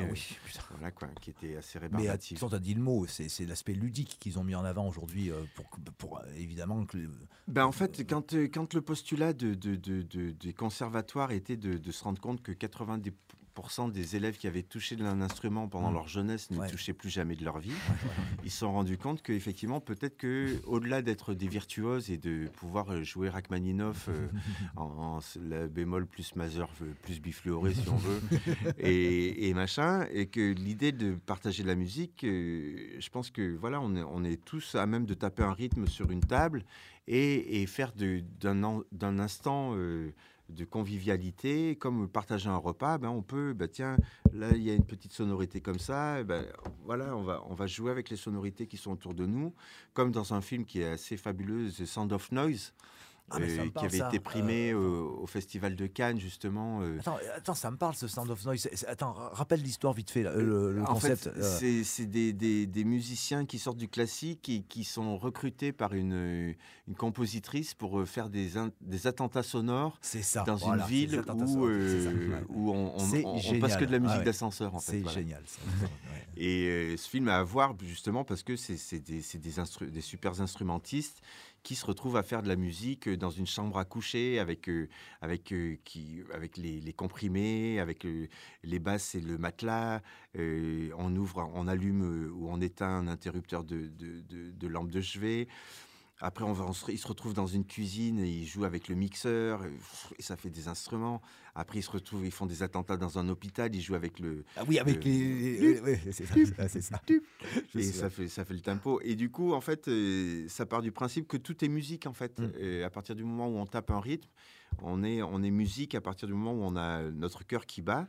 Speaker 4: qui était assez rébarbative.
Speaker 1: Mais tu as dit le mot, c'est l'aspect ludique qu'ils ont mis en avant aujourd'hui pour évidemment que...
Speaker 4: En fait, quand le postulat des conservatoires était de se rendre compte que 90% des élèves qui avaient touché d'un instrument pendant leur jeunesse ne touchaient plus jamais de leur vie, ils se sont rendus compte qu'effectivement, peut-être qu'au-delà d'être des virtuoses et de pouvoir jouer Rachmaninoff en la bémol plus majeur plus bifleuré, si on veut, et machin, et que l'idée de partager la musique, je pense que on est tous à même de taper un rythme sur une table et faire d'un instant... de convivialité, comme partager un repas, on peut, tiens, là il y a une petite sonorité comme ça, on va jouer avec les sonorités qui sont autour de nous, comme dans un film qui est assez fabuleux, The Sound of Noise, qui avait été primé au Festival de Cannes, justement.
Speaker 1: Attends, ça me parle, ce Sound of Noise. Attends, rappelle l'histoire vite fait, le concept.
Speaker 4: En fait, c'est des musiciens qui sortent du classique et qui sont recrutés par une compositrice pour faire des attentats sonores dans une ville où on passe que de la musique d'ascenseur. En fait,
Speaker 1: c'est génial. Ça.
Speaker 4: Et ce film à voir, justement, parce que c'est des super instrumentistes qui se retrouvent à faire de la musique dans une chambre à coucher avec les comprimés, avec les basses et le matelas. On allume ou on éteint un interrupteur de lampe de chevet. Après, ils se retrouvent dans une cuisine et ils jouent avec le mixeur et ça fait des instruments. Après, ils font des attentats dans un hôpital, ils jouent avec les...
Speaker 1: c'est ça.
Speaker 4: Et ça fait le tempo. Et du coup, en fait, ça part du principe que tout est musique, en fait. Et à partir du moment où on tape un rythme, on est musique à partir du moment où on a notre cœur qui bat.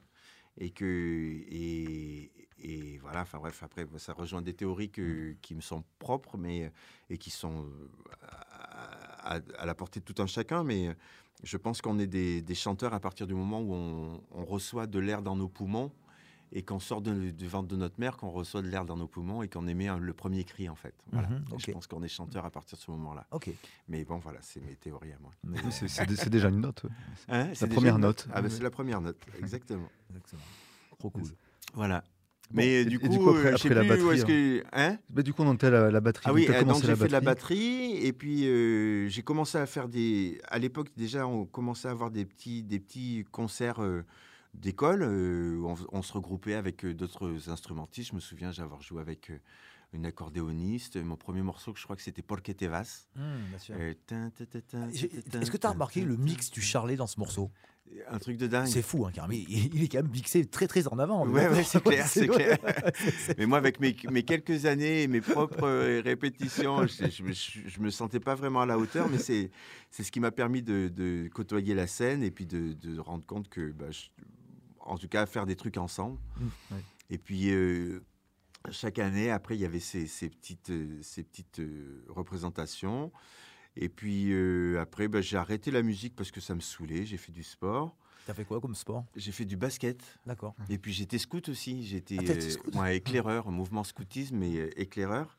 Speaker 4: Et voilà, enfin bref, après ça rejoint des théories qui me sont propres, et qui sont à la portée de tout un chacun, mais je pense qu'on est des chanteurs à partir du moment où on reçoit de l'air dans nos poumons et qu'on sort du ventre de notre mère, qu'on reçoit de l'air dans nos poumons et qu'on émet le premier cri, en fait. Voilà. Je pense qu'on est chanteur à partir de ce moment-là. Mais bon, voilà, c'est mes théories à moi.
Speaker 2: C'est déjà une note.
Speaker 4: Hein,
Speaker 2: c'est la première note.
Speaker 4: C'est la première note, exactement.
Speaker 1: Trop cool.
Speaker 4: Voilà.
Speaker 2: Bon,
Speaker 4: mais du coup,
Speaker 2: après la batterie,
Speaker 4: du
Speaker 2: coup, on était à la batterie.
Speaker 4: Ah oui, donc j'ai fait de la batterie et puis j'ai commencé à faire à l'époque déjà, on commençait à avoir des petits concerts d'école où on se regroupait avec d'autres instrumentistes. Je me souviens d'avoir joué avec une accordéoniste. Mon premier morceau, je crois que c'était Porque te vas.
Speaker 1: Bien sûr. Est-ce que tu as remarqué le mix du Charlet dans ce morceau?
Speaker 4: Un truc de dingue.
Speaker 1: C'est fou, hein, car il est quand même mixé très très en avant.
Speaker 4: Ouais, c'est clair, c'est clair. Mais moi, avec mes quelques années et mes propres répétitions, je me sentais pas vraiment à la hauteur, mais c'est ce qui m'a permis de côtoyer la scène et puis de rendre compte que, en tout cas, faire des trucs ensemble. Et puis chaque année, après, il y avait ces petites représentations. Et puis après, j'ai arrêté la musique parce que ça me saoulait. J'ai fait du sport.
Speaker 1: T'as fait quoi comme sport? J'ai
Speaker 4: fait du basket.
Speaker 1: D'accord.
Speaker 4: Et puis j'étais scout aussi. J'étais éclaireur, mouvement scoutisme et éclaireur.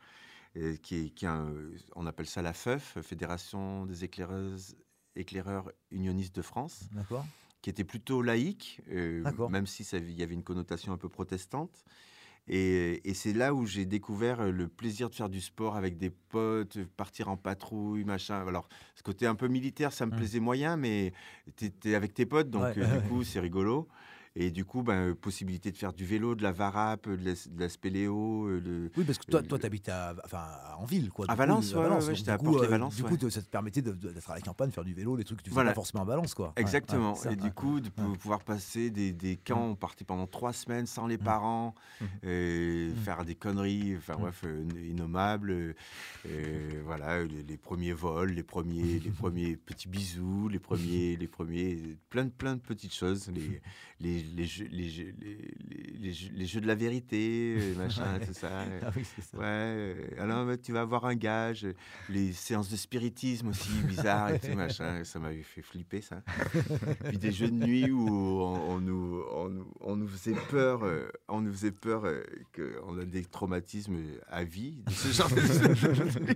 Speaker 4: On appelle ça la FEUF, Fédération des éclaireurs unionistes de France.
Speaker 1: D'accord.
Speaker 4: Qui était plutôt laïque, même si il y avait une connotation un peu protestante. Et c'est là où j'ai découvert le plaisir de faire du sport avec des potes, partir en patrouille, machin. Alors, ce côté un peu militaire, ça me plaisait moyen, mais t'es avec tes potes, donc du coup, c'est rigolo. Et du coup, possibilité de faire du vélo, de la varap, de la spéléo.
Speaker 1: Oui, parce que toi, t'habites en ville, quoi.
Speaker 4: À Valence, j'étais à Porte-les-Valence.
Speaker 1: Du coup, ça te permettait d'être à la campagne, faire du vélo, des trucs que tu fais pas forcément à Valence, quoi.
Speaker 4: Exactement. Et du coup, de pouvoir passer des camps, on partait pendant 3 semaines sans les parents, faire des conneries, enfin bref, innommables. Voilà, les premiers vols, les premiers petits bisous, les premiers plein de petites choses, les jeux de la vérité, machin, tout ça.
Speaker 1: Ah oui, c'est ça.
Speaker 4: Ouais, alors tu vas avoir un gage, les séances de spiritisme aussi, bizarres et tout, machin. Ça m'avait fait flipper, ça. Puis des jeux de nuit où on nous faisait peur, qu'on a des traumatismes à vie, de ce genre de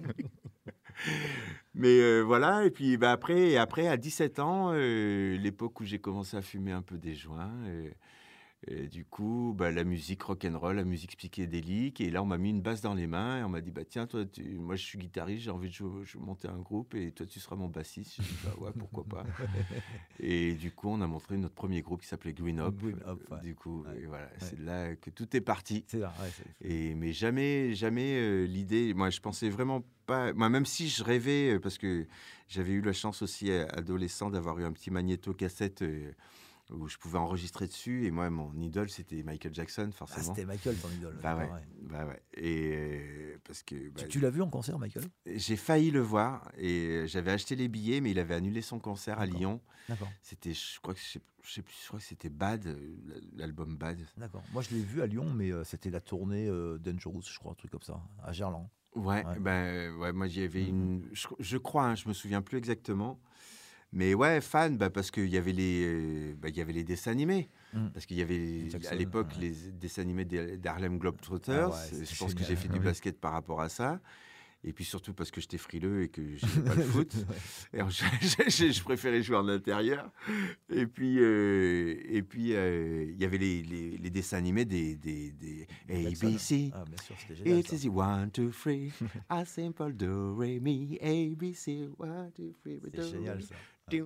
Speaker 4: Mais voilà, et puis après, à 17 ans, l'époque où j'ai commencé à fumer un peu des joints, et du coup, la musique rock'n'roll, la musique psychédélique, et là on m'a mis une basse dans les mains, et on m'a dit, tiens, toi, moi je suis guitariste, j'ai envie de monter un groupe, et toi tu seras mon bassiste. J'ai dit, ouais, pourquoi pas. Et du coup, on a montré notre premier groupe qui s'appelait Green Up. Du coup, et voilà, c'est là que tout est parti.
Speaker 1: C'est là,
Speaker 4: mais jamais l'idée, moi je pensais vraiment pas, moi même si je rêvais, parce que j'avais eu la chance aussi adolescent d'avoir eu un petit magnéto-cassette où je pouvais enregistrer dessus, et moi mon idole c'était Michael Jackson, forcément.
Speaker 1: C'était Michael ton idole.
Speaker 4: Ouais. Et parce que
Speaker 1: tu l'as vu en concert, Michael?
Speaker 4: J'ai failli le voir, et j'avais acheté les billets, mais il avait annulé son concert à Lyon.
Speaker 1: D'accord.
Speaker 4: C'était, je crois que c'était Bad, l'album Bad.
Speaker 1: D'accord. Moi je l'ai vu à Lyon, mais c'était la tournée Dangerous, je crois, un truc comme ça, à Gerland.
Speaker 4: Ouais, moi j'y avais je crois, hein, je me souviens plus exactement. Mais ouais, fan, parce qu'il y avait les dessins animés. Parce qu'il y avait à l'époque les dessins animés d'Harlem Globetrotters. Je pense que j'ai fait du basket par rapport à ça. Et puis surtout parce que j'étais frileux et que je n'aimais pas le foot. Et je préférais jouer en intérieur. Et puis il y avait les dessins animés des ABC.
Speaker 1: Ah, bien sûr, c'était génial.
Speaker 4: It's easy, 1, 2, 3. A simple do, re, mi, ABC, 1, 2, 3.
Speaker 1: C'est génial ça.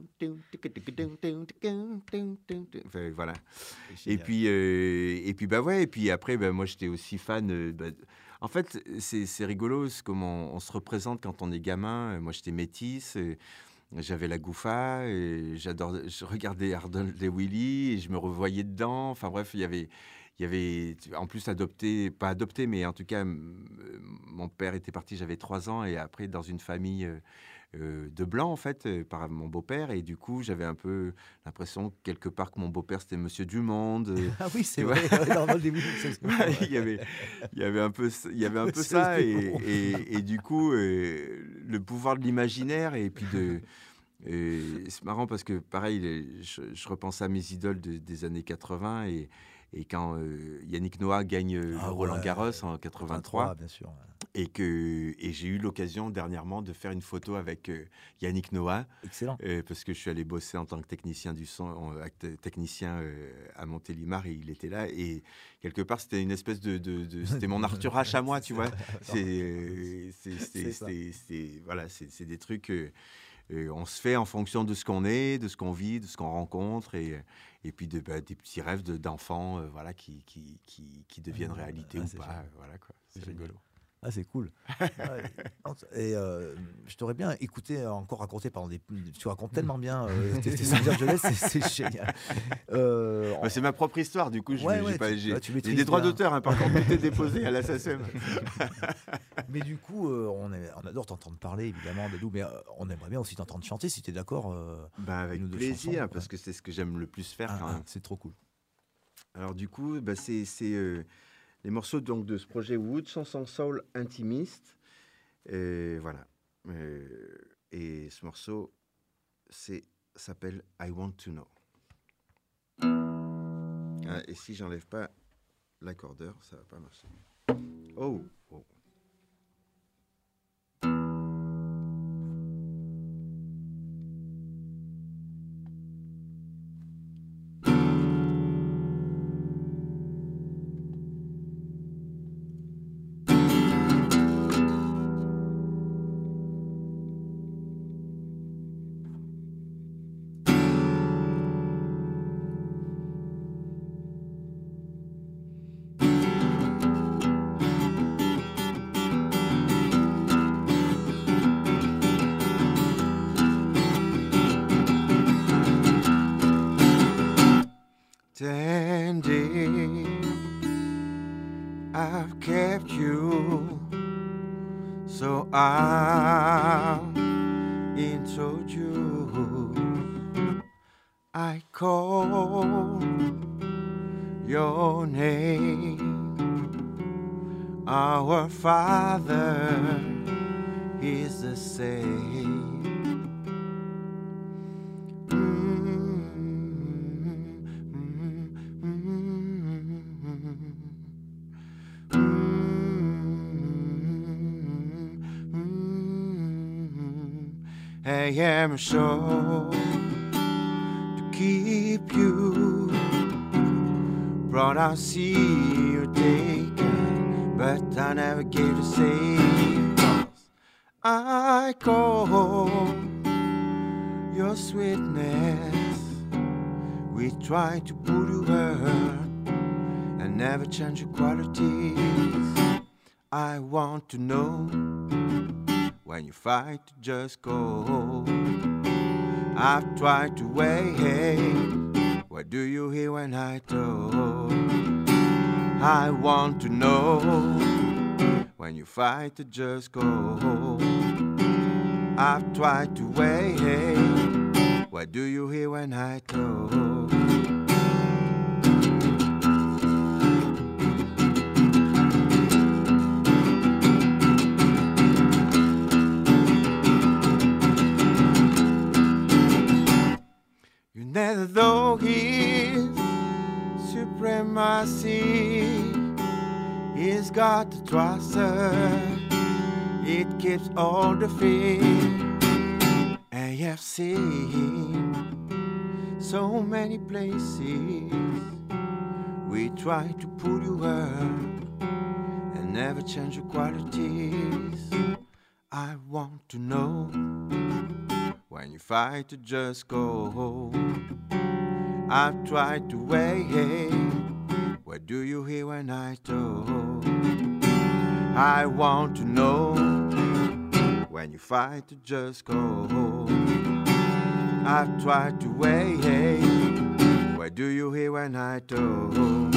Speaker 4: Enfin, voilà. Et puis après, moi j'étais aussi fan. En fait, c'est rigolo comment on se représente quand on est gamin. Moi j'étais métisse. J'avais la gouffa et je regardais Arnold et Willy et je me revoyais dedans. Enfin bref, il y avait en plus pas adopté, mais en tout cas, mon père était parti, j'avais 3 ans, et après dans une famille de blancs, en fait, par mon beau-père, et du coup, j'avais un peu l'impression, quelque part, que mon beau-père, c'était Monsieur du Monde.
Speaker 1: Ah oui, c'est vrai,
Speaker 4: il y avait un peu ça, et du coup, le pouvoir de l'imaginaire, et puis c'est marrant parce que, pareil, je repense à mes idoles des années 80, et quand Yannick Noah gagne Roland Garros en 83,
Speaker 1: bien sûr,
Speaker 4: et j'ai eu l'occasion dernièrement de faire une photo avec Yannick Noah.
Speaker 1: Excellent.
Speaker 4: Parce que je suis allé bosser en tant que technicien du son, technicien à Montélimar, et il était là. Et quelque part, c'était une espèce c'était mon Arthur H à moi, tu vois. C'est des trucs. On se fait en fonction de ce qu'on est, de ce qu'on vit, de ce qu'on rencontre, et puis des petits rêves d'enfants, qui deviennent réalité ou pas. Voilà, quoi. C'est rigolo.
Speaker 1: Ah, c'est cool. Et je t'aurais bien écouté encore raconter pendant tu racontes tellement bien tes souvenirs de jeunesse, c'est génial.
Speaker 4: C'est ma propre histoire, du coup, j'ai des droits d'auteur, hein, par contre, tout est déposé à la SACEM.
Speaker 1: Mais du coup, on adore t'entendre parler, évidemment, de nous, mais on aimerait bien aussi t'entendre chanter, si tu es d'accord.
Speaker 4: Avec plaisir, chansons, parce que c'est ce que j'aime le plus faire. Quand même.
Speaker 1: C'est trop cool.
Speaker 4: Alors du coup, c'est les morceaux donc, de ce projet Wood, chansons soul intimiste. Voilà. Et ce morceau s'appelle I Want to Know. Et si j'enlève pas l'accordeur, ça va pas marcher. Oh. I've kept you, so I'll introduce. I call your name, our Father is the same. I am sure to keep you, brought I see you taken, but I never gave to save. I call your sweetness, we try to put you hurt and never change your qualities. I want to know when you fight, just go. I've tried to wait. What do you hear when I talk? I want to know when you fight, just go. I've tried to wait. What do you hear when I talk? supremacy. He's got the thruster, it keeps all the fear. AFC, so many places we try to pull you up and never change your qualities. I want to know when you fight to just go home. I've tried to wait. What do you hear when I talk? I want to know when you fight to just go home. I've tried to wait. What do you hear when I talk?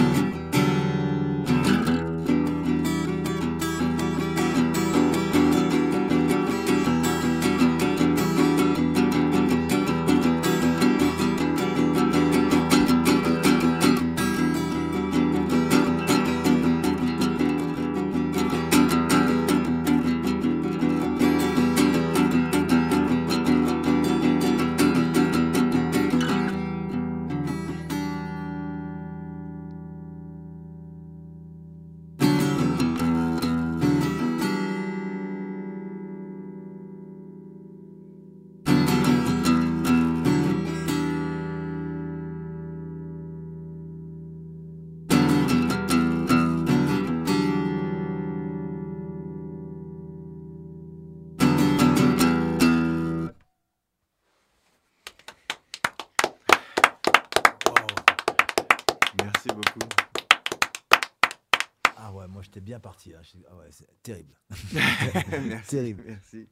Speaker 4: Merci beaucoup.
Speaker 1: Ah ouais, moi j'étais bien parti. Là. Ah ouais, c'est terrible.
Speaker 4: Merci,
Speaker 1: terrible.
Speaker 4: Merci.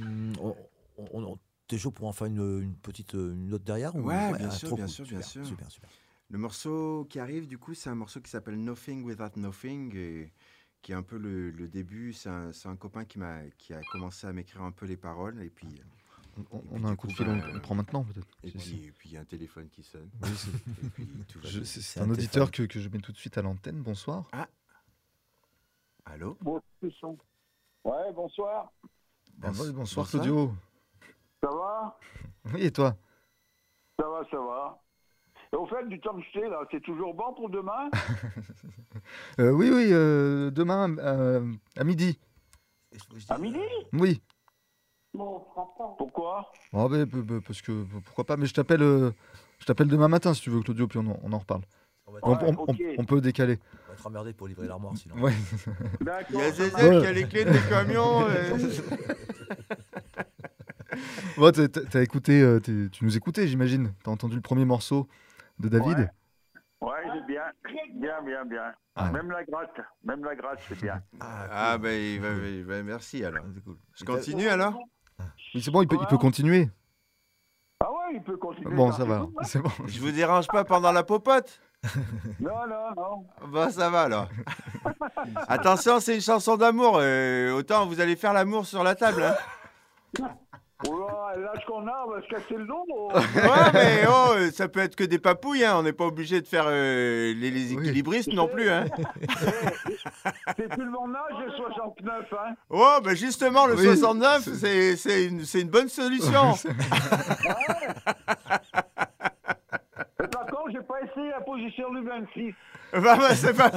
Speaker 1: T'es chaud pour en faire une petite note derrière ou...
Speaker 4: Ouais, bien sûr,
Speaker 1: trop
Speaker 4: bien
Speaker 1: cool.
Speaker 4: sûr,
Speaker 1: Super,
Speaker 4: bien sûr.
Speaker 1: super, super.
Speaker 4: Le morceau qui arrive, du coup, c'est un morceau qui s'appelle Nothing Without Nothing, et qui est un peu le début. C'est un copain qui a commencé à m'écrire un peu les paroles, et puis...
Speaker 2: On a un coup de fil, on prend maintenant peut-être.
Speaker 4: Et puis il y a un téléphone qui sonne.
Speaker 2: Oui,
Speaker 4: et puis tout va bien.
Speaker 2: C'est un auditeur que je mets tout de suite à l'antenne. Bonsoir.
Speaker 4: Ah. Allô?
Speaker 8: Ouais, bonsoir.
Speaker 2: Bonsoir Claudio.
Speaker 8: Ça va?
Speaker 2: Oui, et toi?
Speaker 8: Ça va. Et au fait, du tungstène, là, c'est toujours bon pour demain?
Speaker 2: Oui, demain à midi.
Speaker 8: À midi?
Speaker 2: Oui.
Speaker 8: Pourquoi?
Speaker 2: Oh, parce que pourquoi pas, mais je t'appelle demain matin si tu veux, Claudio, puis on en reparle. On peut décaler.
Speaker 1: On va être emmerdé pour livrer l'armoire sinon.
Speaker 2: Ouais.
Speaker 4: Il y a Zézek qui a les clés des camions.
Speaker 2: Bon, t'as écouté, tu nous écoutais, j'imagine. T'as entendu le premier morceau de David?
Speaker 8: Ouais, c'est bien. Bien.
Speaker 2: Ah.
Speaker 8: Même la gratte, c'est bien.
Speaker 4: Merci alors. C'est cool. Je continue alors?
Speaker 2: Oui, c'est bon, il peut continuer.
Speaker 8: Ah ouais, il peut continuer.
Speaker 2: Bon, ça va, c'est bon.
Speaker 4: Je vous dérange pas pendant la popote?
Speaker 8: Non.
Speaker 4: Bon, ça va alors. Attention, c'est une chanson d'amour. Autant vous allez faire l'amour sur la table. Hein.
Speaker 8: Oula, l'âge qu'on a, on va se casser le dos.
Speaker 4: Ouais, mais ça peut être que des papouilles. Hein. On n'est pas obligé de faire les équilibristes non plus. Hein.
Speaker 8: C'est plus mon âge, j'ai 69. Hein.
Speaker 4: Oh, ben justement, le 69, c'est une bonne solution.
Speaker 8: Et par contre, j'ai pas essayé la position du 26.
Speaker 4: C'est pas...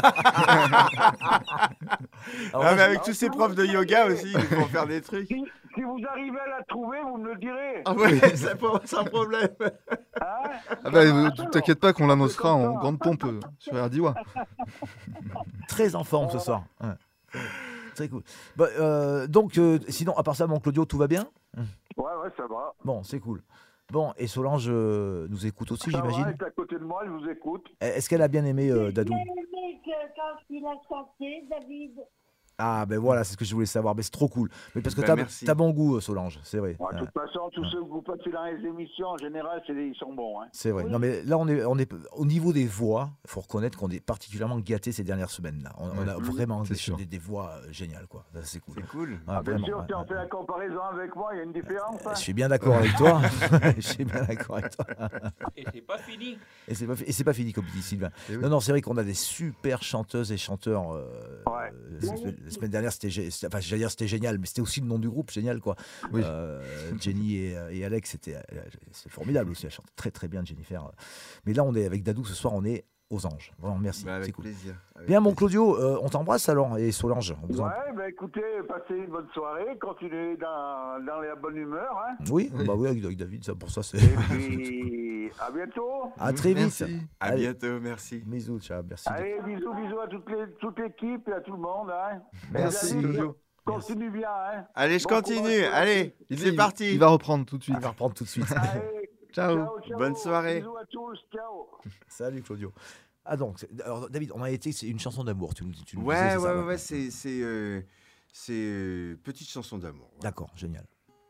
Speaker 4: mais avec tous ces profs de yoga aussi, ils vont faire des trucs.
Speaker 8: Si vous arrivez à la trouver, vous me le direz.
Speaker 4: Ah oui, sans problème.
Speaker 2: T'inquiète pas qu'on l'annoncera en grande pompe sur RDIWA.
Speaker 1: Très en forme ce soir. Ouais. Très cool. Donc, sinon, à part ça, mon Claudio, tout va bien?
Speaker 8: Ouais, ça va.
Speaker 1: Bon, c'est cool. Bon, et Solange nous écoute aussi, j'imagine.
Speaker 8: Elle est à côté de moi, elle vous écoute.
Speaker 1: Est-ce qu'elle a bien aimé Dadou?
Speaker 9: J'ai aimé quand il a chanté, David.
Speaker 1: Ah ben voilà, c'est ce que je voulais savoir, mais c'est trop cool. Mais parce que t'as bon goût, Solange, c'est vrai.
Speaker 8: De toute façon, tous ceux que vous passez dans les émissions, en général, ils sont bons. Hein.
Speaker 1: C'est vrai. Oui. Non mais là, on est au niveau des voix, il faut reconnaître qu'on est particulièrement gâtés ces dernières semaines. Là. On a vraiment des voix géniales, quoi. Ça, c'est cool.
Speaker 4: C'est cool.
Speaker 8: Ah, bien sûr, si on fait la comparaison avec moi, il y a une différence. Hein.
Speaker 1: Je suis bien d'accord avec toi. Je suis bien d'accord avec toi.
Speaker 3: Et c'est pas fini.
Speaker 1: Et c'est pas fini, comme dit Sylvain. Non, c'est vrai qu'on a des super chanteuses et chanteurs. La semaine dernière, c'était génial, mais c'était aussi le nom du groupe, génial quoi. Oui. Jenny et Alex, c'est formidable aussi, elle chante très très bien Jennifer. Mais là, on est avec Dadou ce soir, on est aux anges. Vraiment, merci.
Speaker 4: Avec
Speaker 1: c'est cool.
Speaker 4: plaisir.
Speaker 1: Bien, mon Claudio, on t'embrasse alors, et Solange.
Speaker 8: Écoutez, passez une bonne soirée, continuez dans la bonne humeur. Hein.
Speaker 1: Oui, avec David, ça, pour ça, c'est.
Speaker 8: Et puis, à bientôt.
Speaker 1: À très vite.
Speaker 4: À bientôt, merci.
Speaker 1: Bisous, ciao, merci.
Speaker 8: Allez, bisous à toute l'équipe et à tout le monde. Hein.
Speaker 2: Merci, Claudio.
Speaker 8: Continue bien. Hein.
Speaker 4: Allez, je continue. Allez, c'est parti.
Speaker 2: Il va reprendre tout de suite.
Speaker 8: Allez,
Speaker 2: ciao.
Speaker 4: Bonne soirée.
Speaker 8: Bisous à tous. Ciao.
Speaker 1: Salut, Claudio. Ah donc, alors David, on a été, c'est une chanson d'amour. Tu nous
Speaker 4: ouais,
Speaker 1: disais,
Speaker 4: c'est petite chanson d'amour. Ouais.
Speaker 1: D'accord, génial.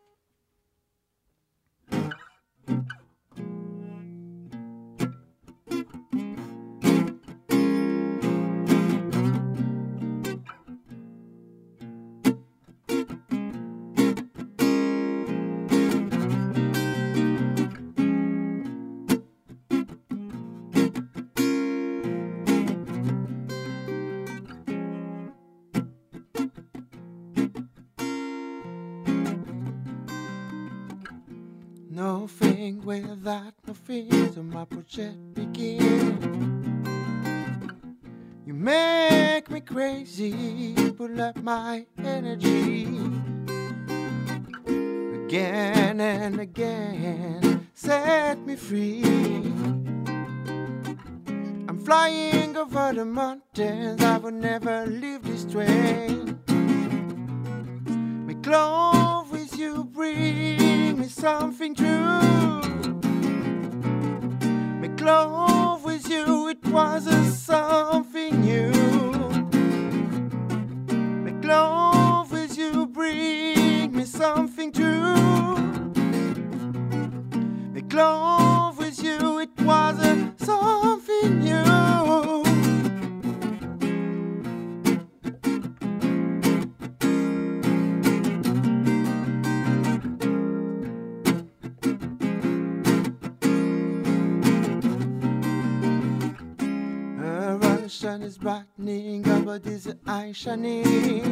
Speaker 10: Nothing without no fear, so my project begin. You make me crazy, pull up my energy. Again and again, set me free. I'm flying over the mountains, I will never leave this train. Make love with you, bring me something true. Make love with you, it was something new. Make love with you, bring me something true. Make love with you, it was something new. Sun is brightening, our bodies are eye shining.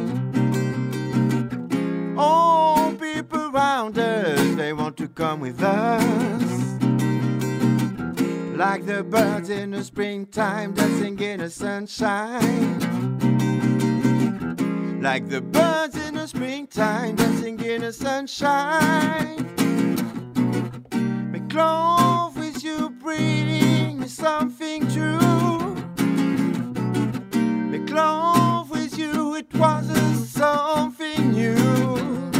Speaker 10: All people around us, they want to come with us. Like the birds in the springtime, dancing in the sunshine. Like the birds in the springtime, dancing in the sunshine. Make love with you, bring me something true. Make love with you, it wasn't something new.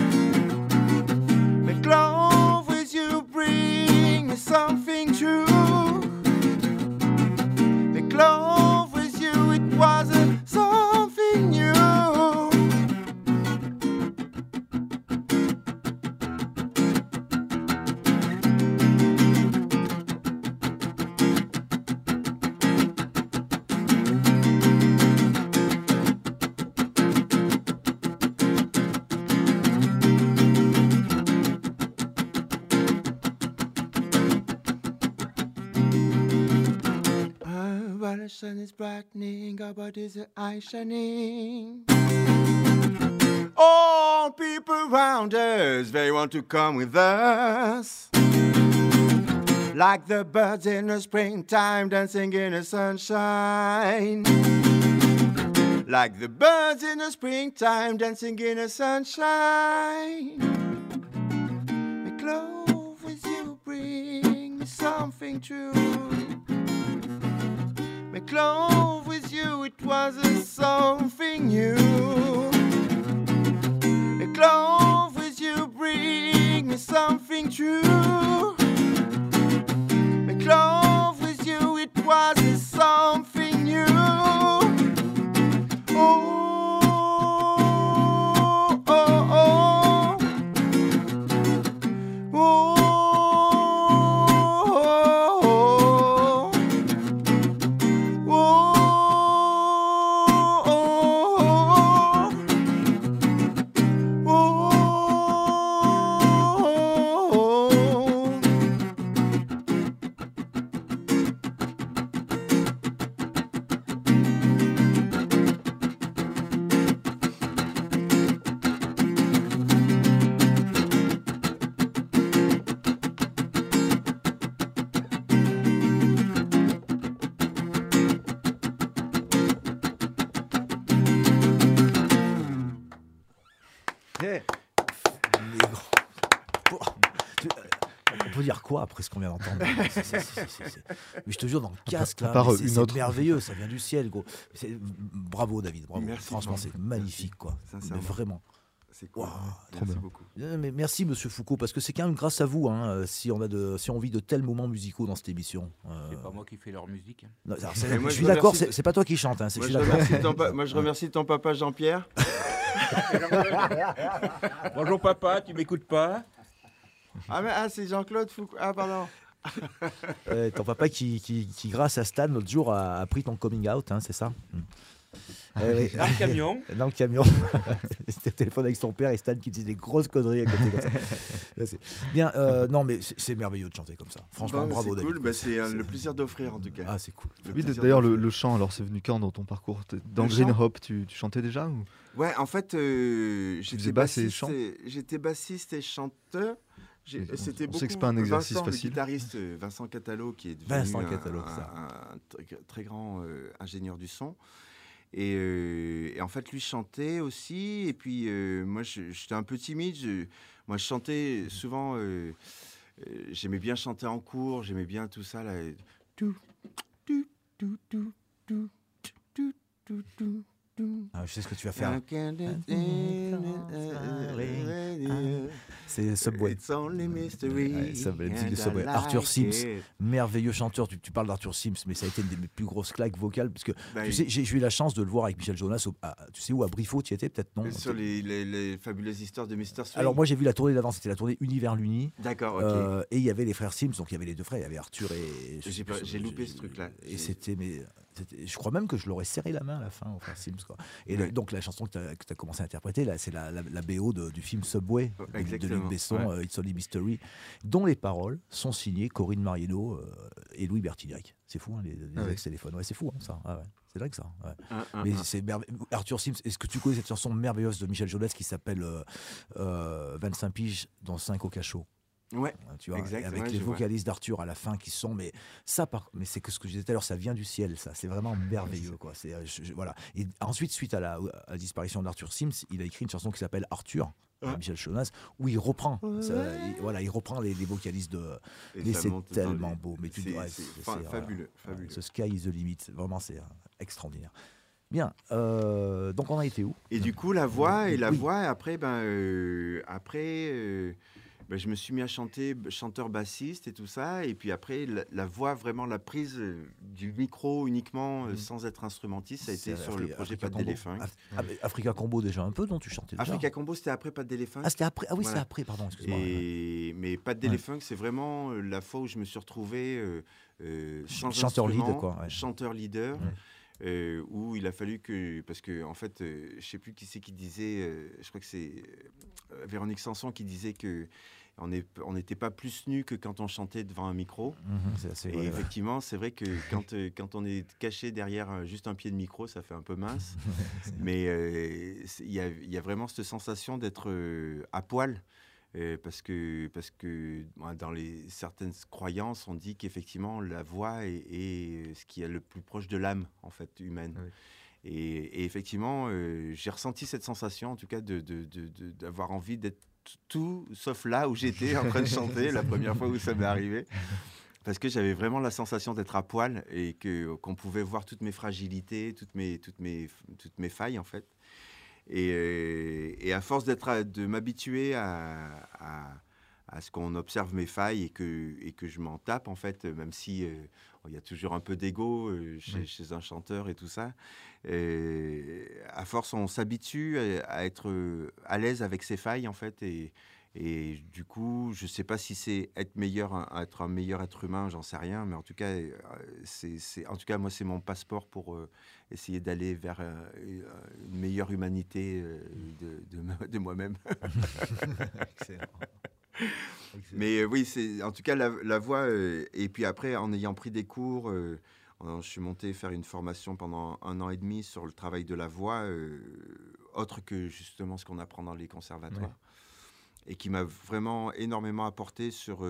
Speaker 10: Make love with you, bring me something true. Make love with you, it wasn't something new. The sun is brightening, our bodies are eye shining. All people around us, they want to come with us. Like the birds in the springtime, dancing in the sunshine. Like the birds in the springtime, dancing in the sunshine. Make love with you, bring me something true. Make love with you, it wasn't something new. Make love with you, bring me something true. Make love with you, it wasn't something new. Oh, oh, oh. Oh.
Speaker 1: peut dire quoi après ce qu'on vient d'entendre? Mais je te jure, dans le casque, là,
Speaker 2: c'est
Speaker 1: merveilleux, ça vient du ciel, gros. Bravo, David, bravo.
Speaker 4: Merci,
Speaker 1: franchement, c'est magnifique, quoi. Mais vraiment.
Speaker 4: C'est cool.
Speaker 1: Wow,
Speaker 4: merci beaucoup.
Speaker 1: Mais merci, Monsieur Foucault, parce que c'est quand même grâce à vous si on vit de tels moments musicaux dans cette émission.
Speaker 3: C'est pas moi qui fais leur musique. Hein.
Speaker 1: Non, je suis d'accord, c'est pas toi qui chante.
Speaker 4: Moi, je remercie ton papa Jean-Pierre.
Speaker 3: Bonjour papa, tu m'écoutes pas?
Speaker 4: C'est Jean-Claude Foucault. Ah, pardon.
Speaker 1: Ton papa qui, grâce à Stan, l'autre jour, a pris ton coming out, c'est ça?
Speaker 3: Dans le camion.
Speaker 1: Dans le camion. C'était au téléphone avec son père et Stan qui disait des grosses conneries à côté comme ça. Bien, non, mais c'est merveilleux de chanter comme ça. Franchement, bravo, David.
Speaker 4: Cool, c'est le plaisir d'offrir en tout cas.
Speaker 1: Ah, c'est cool.
Speaker 2: Oui, d'ailleurs, le chant, alors c'est venu quand dans ton parcours? Dans Green Hop, tu chantais déjà ou...
Speaker 4: Ouais, en fait, j'étais bassiste et chanteur. C'était beaucoup.
Speaker 2: On sait que c'est pas un exercice
Speaker 4: Vincent,
Speaker 2: facile.
Speaker 4: Le guitariste Vincent Catalo, qui est devenu un très grand ingénieur du son. Et en fait, lui chantait aussi. Et puis, moi, j'étais un peu timide. Moi, je chantais souvent. J'aimais bien chanter en cours. J'aimais bien tout ça. Là.
Speaker 1: Je sais ce que tu vas faire. C'est Subway. Subway. Arthur Sims, merveilleux chanteur. Tu parles d'Arthur Sims, mais ça a été une des plus grosses claques vocales parce que tu sais, j'ai eu la chance de le voir avec Michel Jonas. Tu sais où, à Briffaut, tu y étais peut-être, non?
Speaker 4: Sur les fabuleuses histoires de Mr. Swing.
Speaker 1: Alors moi j'ai vu la tournée d'avant, c'était la tournée Univers l'Uni.
Speaker 4: D'accord, ok.
Speaker 1: Et il y avait les frères Sims, donc il y avait les deux frères, il y avait Arthur et.
Speaker 4: J'ai loupé ce truc-là.
Speaker 1: Et je crois même que je leur ai serré la main à la fin aux frères Sims, quoi. Et donc la chanson que tu as commencé à interpréter là, c'est la BO du film Subway de Luc Besson, It's Only Mystery, dont les paroles sont signées Corinne Mariano et Louis Bertignac. C'est fou, les ex-téléphones. Ouais, c'est fou, ça. Ah ouais. C'est vrai que ça. Ouais. Mais c'est Arthur Sims. Est-ce que tu connais cette chanson merveilleuse de Michel Jonas qui s'appelle 25 piges dans 5 au cachot?
Speaker 4: Ouais,
Speaker 1: tu vois, exact, avec les vocalises d'Arthur à la fin qui sont, mais c'est que ce que je disais tout à l'heure, ça vient du ciel, ça, c'est vraiment merveilleux, quoi. Voilà. Et ensuite, suite à la disparition d'Arthur Sims, il a écrit une chanson qui s'appelle Arthur, Michel Jonas, où il reprend, il reprend les vocalises de. Et c'est tellement beau, mais
Speaker 4: c'est fabuleux.
Speaker 1: Ce sky is the limit, vraiment, c'est extraordinaire. Bien, donc on a été où?
Speaker 4: Et du coup, la voix, après, je me suis mis à chanter chanteur-bassiste et tout ça. Et puis après, la voix, vraiment la prise du micro uniquement, sans être instrumentiste, ça a été sur le projet Pas de Délé-Funk.
Speaker 1: Africa Combo déjà un peu, dont tu chantais déjà.
Speaker 4: Africa Combo, c'était après Pas de Délé-Funk.
Speaker 1: Ah, c'était après. Ah oui, voilà. C'est après, pardon, excuse-moi.
Speaker 4: Mais Pas de Délé-Funk, c'est vraiment la fois où je me suis retrouvé
Speaker 1: chanteur leader, quoi. Ouais.
Speaker 4: Chanteur leader. Où il a fallu que... Parce que, en fait, je ne sais plus qui c'est qui disait... je crois que c'est Véronique Sanson qui disait que on n'était pas plus nu que quand on chantait devant un micro. Et effectivement, c'est vrai que quand on est caché derrière juste un pied de micro, ça fait un peu mince. Mais il y a vraiment cette sensation d'être à poil. Parce que dans certaines croyances, on dit qu'effectivement la voix est ce qui est le plus proche de l'âme en fait humaine. Oui. Et effectivement, j'ai ressenti cette sensation, en tout cas, d'avoir envie d'être tout sauf là où j'étais en train de chanter la première fois où ça m'est arrivé. Parce que j'avais vraiment la sensation d'être à poil et qu'on pouvait voir toutes mes fragilités, toutes mes failles en fait. Et à force de m'habituer à ce qu'on observe mes failles et que je m'en tape, en fait, même si il y a toujours un peu d'ego chez un chanteur et tout ça, à force, on s'habitue à être à l'aise avec ses failles, en fait, et du coup, je ne sais pas si c'est être un meilleur être humain, j'en sais rien, mais en tout cas, moi, c'est mon passeport pour essayer d'aller vers une meilleure humanité de moi-même.
Speaker 1: Excellent.
Speaker 4: Mais oui, c'est en tout cas la voix. Et puis après, en ayant pris des cours, je suis monté faire une formation pendant 1 an et demi sur le travail de la voix, autre que justement ce qu'on apprend dans les conservatoires. Ouais. Et qui m'a vraiment énormément apporté sur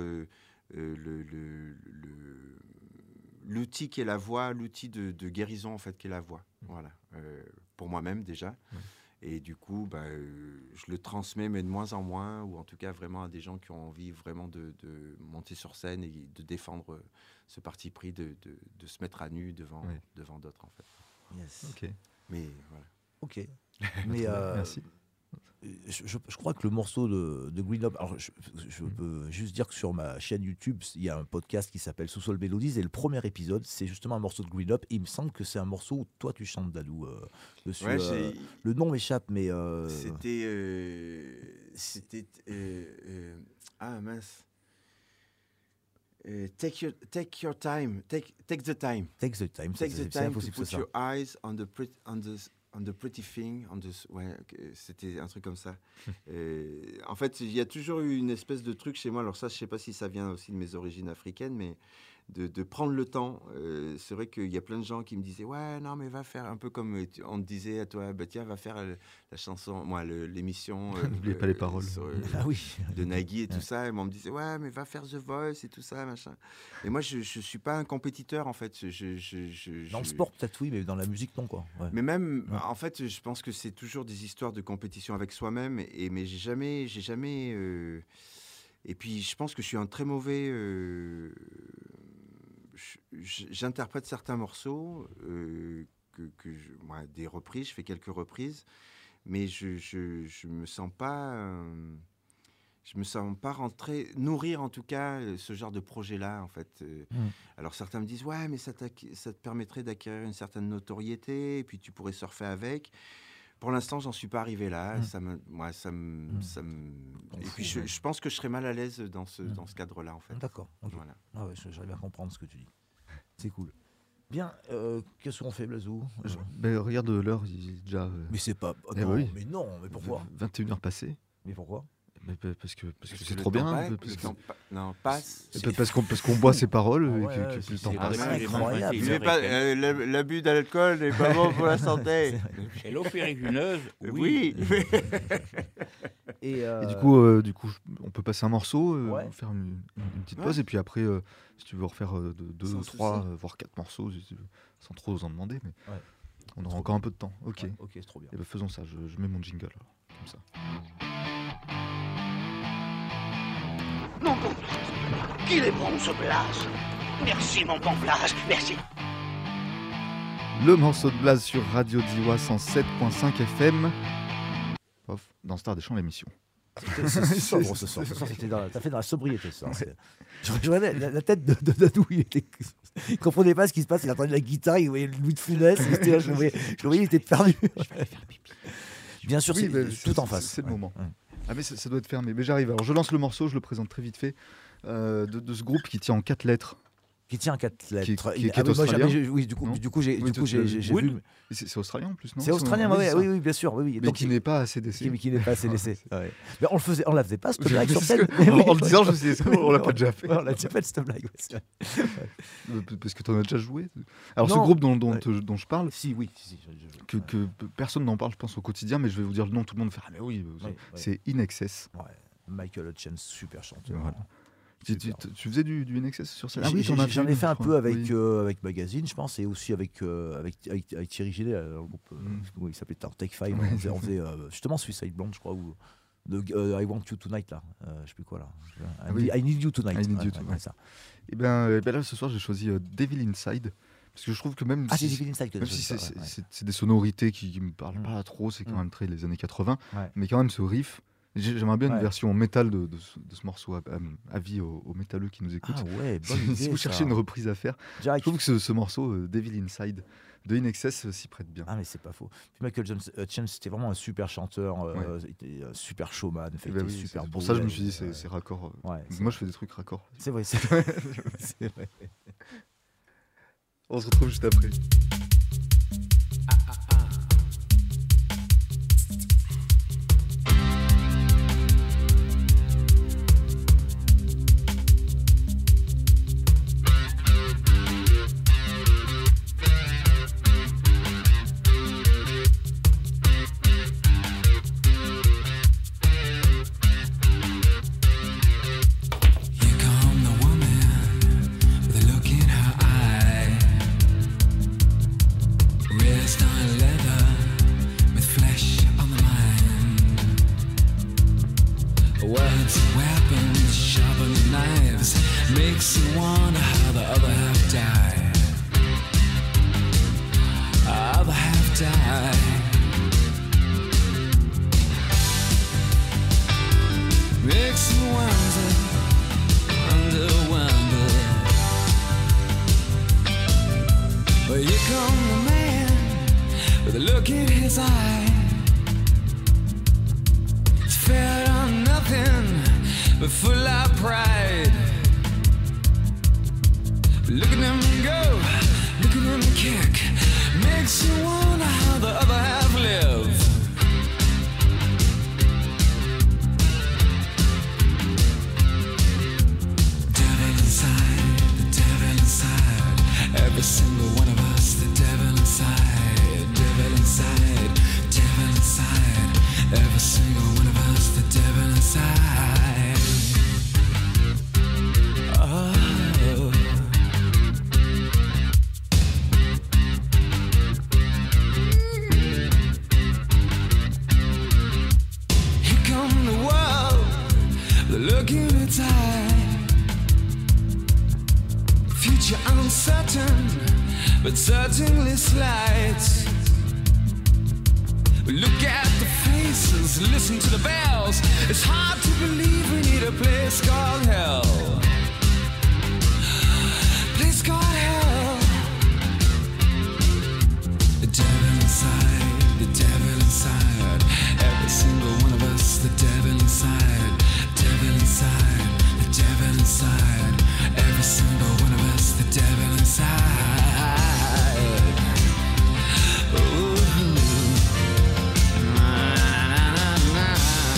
Speaker 4: l'outil qu'est la voix, l'outil de guérison en fait qu'est la voix. Voilà, pour moi-même déjà. Et du coup, je le transmets, mais de moins en moins, ou en tout cas vraiment à des gens qui ont envie vraiment de monter sur scène et de défendre ce parti pris, de se mettre à nu devant d'autres, en fait.
Speaker 1: Yes.
Speaker 2: Ok.
Speaker 4: Mais voilà.
Speaker 1: Ok. Mais
Speaker 2: merci.
Speaker 1: Je crois que le morceau de Green Up, alors je peux juste dire que sur ma chaîne YouTube, il y a un podcast qui s'appelle Sous-Sol Mélodies et le premier épisode, c'est justement un morceau de Green Up. Il me semble que c'est un morceau où toi tu chantes, Dadou, dessus.
Speaker 4: Ouais,
Speaker 1: le nom m'échappe, mais
Speaker 4: ah mince. Take your time. Take the time.
Speaker 1: Take the time.
Speaker 4: Take the time to put your eyes on the pretty thing. C'était un truc comme ça. En fait, il y a toujours eu une espèce de truc chez moi. Alors ça, je sais pas si ça vient aussi de mes origines africaines, mais de prendre le temps. C'est vrai qu'il y a plein de gens qui me disaient ouais, non, mais va faire un peu comme on te disait à toi, tiens, va faire la chanson, l'émission.
Speaker 2: N'oubliez pas les paroles.
Speaker 4: De Nagui et tout ça. Et on me disait ouais, mais va faire The Voice et tout ça, machin. Et moi, je suis pas un compétiteur, en fait.
Speaker 1: Dans le sport, peut-être oui, mais dans la musique, non, quoi. Ouais.
Speaker 4: Mais même, en fait, je pense que c'est toujours des histoires de compétition avec soi-même. Mais j'ai jamais. Et puis, je pense que je suis un très mauvais. J'interprète certains morceaux, des reprises, je fais quelques reprises, mais je me sens pas nourrir en tout cas ce genre de projet-là, en fait. Alors certains me disent ouais, mais ça te permettrait d'acquérir une certaine notoriété, et puis tu pourrais surfer avec. Pour l'instant, j'en suis pas arrivé là. Et puis je pense que je serais mal à l'aise dans ce cadre-là, en fait.
Speaker 1: D'accord. Okay.
Speaker 4: Voilà.
Speaker 1: Ah ouais, j'arrive à comprendre ce que tu dis. C'est cool. Bien, qu'est-ce qu'on fait, Blazou?
Speaker 2: Regarde l'heure, il est déjà.
Speaker 1: Mais c'est pas. Mais non, mais pourquoi?
Speaker 2: 21h passées.
Speaker 1: Mais pourquoi?
Speaker 2: Parce que c'est trop bien.
Speaker 4: Passe.
Speaker 2: Parce qu'on boit ses paroles et que le temps passe.
Speaker 1: C'est incroyable.
Speaker 4: L'abus d'alcool n'est pas bon pour la santé.
Speaker 3: Et l'eau péricuneuse,
Speaker 4: oui.
Speaker 1: Et
Speaker 2: du coup, on peut passer un morceau, faire une petite pause, et puis après, si tu veux refaire 2, 3, voire 4 morceaux, sans trop en demander, mais on aura encore un peu de temps. Ok,
Speaker 1: c'est trop bien.
Speaker 2: Et faisons ça, je mets mon jingle, alors, comme ça.
Speaker 11: Mon bon, qu'il est bon ce Blaze. Merci mon bon Blaze, merci.
Speaker 2: Le morceau de Blaze sur Radio Diwa 107.5 FM. Dans Star des Champs, l'émission.
Speaker 1: C'est sobre ce soir. T'as fait dans la sobriété ce soir. Je regardais la tête de Dadou, il comprenait pas ce qui se passe, il entendait la guitare, il voyait Louis de Funès, je le voyais, il était perdu. Bien sûr, c'est tout en face.
Speaker 2: C'est le moment. Ah mais ça doit être fermé, mais j'arrive. Alors je lance le morceau, je le présente très vite fait, de ce groupe qui tient en 4 lettres.
Speaker 1: Qui tient en 4 lettres.
Speaker 2: Qui est australien.
Speaker 1: Du coup, j'ai vu.
Speaker 2: C'est australien en plus, non?
Speaker 1: C'est australien, oui, bien sûr. Oui.
Speaker 2: Mais donc, qui n'est pas ACDC.
Speaker 1: Qui n'est pas ACDC. Mais on la faisait pas, cette blague sur scène.
Speaker 2: En le disant, je me suis dit, on l'a pas déjà fait.
Speaker 1: On l'a déjà fait, cette blague.
Speaker 2: Parce que tu en as déjà joué. Alors, ce groupe dont je parle, que personne n'en parle, je pense, au quotidien, mais je vais vous dire le nom, tout le monde fait. Ah, mais oui, c'est In Excess.
Speaker 1: Michael Hutchence, super chanteur.
Speaker 2: Voilà. Tu faisais du NXS sur scène?
Speaker 1: Oui, j'en ai fait un peu avec Magazine, je pense, et aussi avec Thierry Gillet, le groupe, il s'appelait Take 5. On faisait justement Suicide Blonde, je crois, ou I Want You Tonight, là. Je sais plus quoi, là. I Need You Tonight. Ça.
Speaker 2: Et ben là, ce soir, j'ai choisi Devil Inside. Parce que je trouve que même
Speaker 1: si
Speaker 2: c'est des sonorités qui me parlent pas trop, c'est quand même très les années 80, mais quand même ce riff. J'aimerais bien une version métal de ce morceau, avis aux métalleux qui nous écoutent.
Speaker 1: Ah ouais, bonne idée,
Speaker 2: si vous cherchez une reprise à faire, je trouve que ce morceau, Devil Inside, de In Excess, s'y prête bien.
Speaker 1: Ah mais c'est pas faux. Puis Michael Hutchence, c'était vraiment un super chanteur, il était un super showman, super beau.
Speaker 2: Pour ça, je me suis dit, c'est raccord. Moi, je fais des trucs raccord.
Speaker 1: C'est vrai.
Speaker 2: On se retrouve juste après.
Speaker 12: Well, here come the man with a look in his eye. It's fed on nothing but full of pride. Look at him go, look at him kick. Makes you wonder how the other half live. Devil inside, the devil inside. Every single one of us, the devil inside. Devil inside, devil inside. Every single one of us, the devil inside. Oh. Look in its eye. Future uncertain, but certainly slight. Look at the faces, listen to the bells. It's hard to believe we need a place called hell. Place called hell. The devil inside, the devil inside. Every single one of us, the devil inside. Devil inside, the devil inside. Every single one of us, the devil inside. Ooh. Na, na, na, na.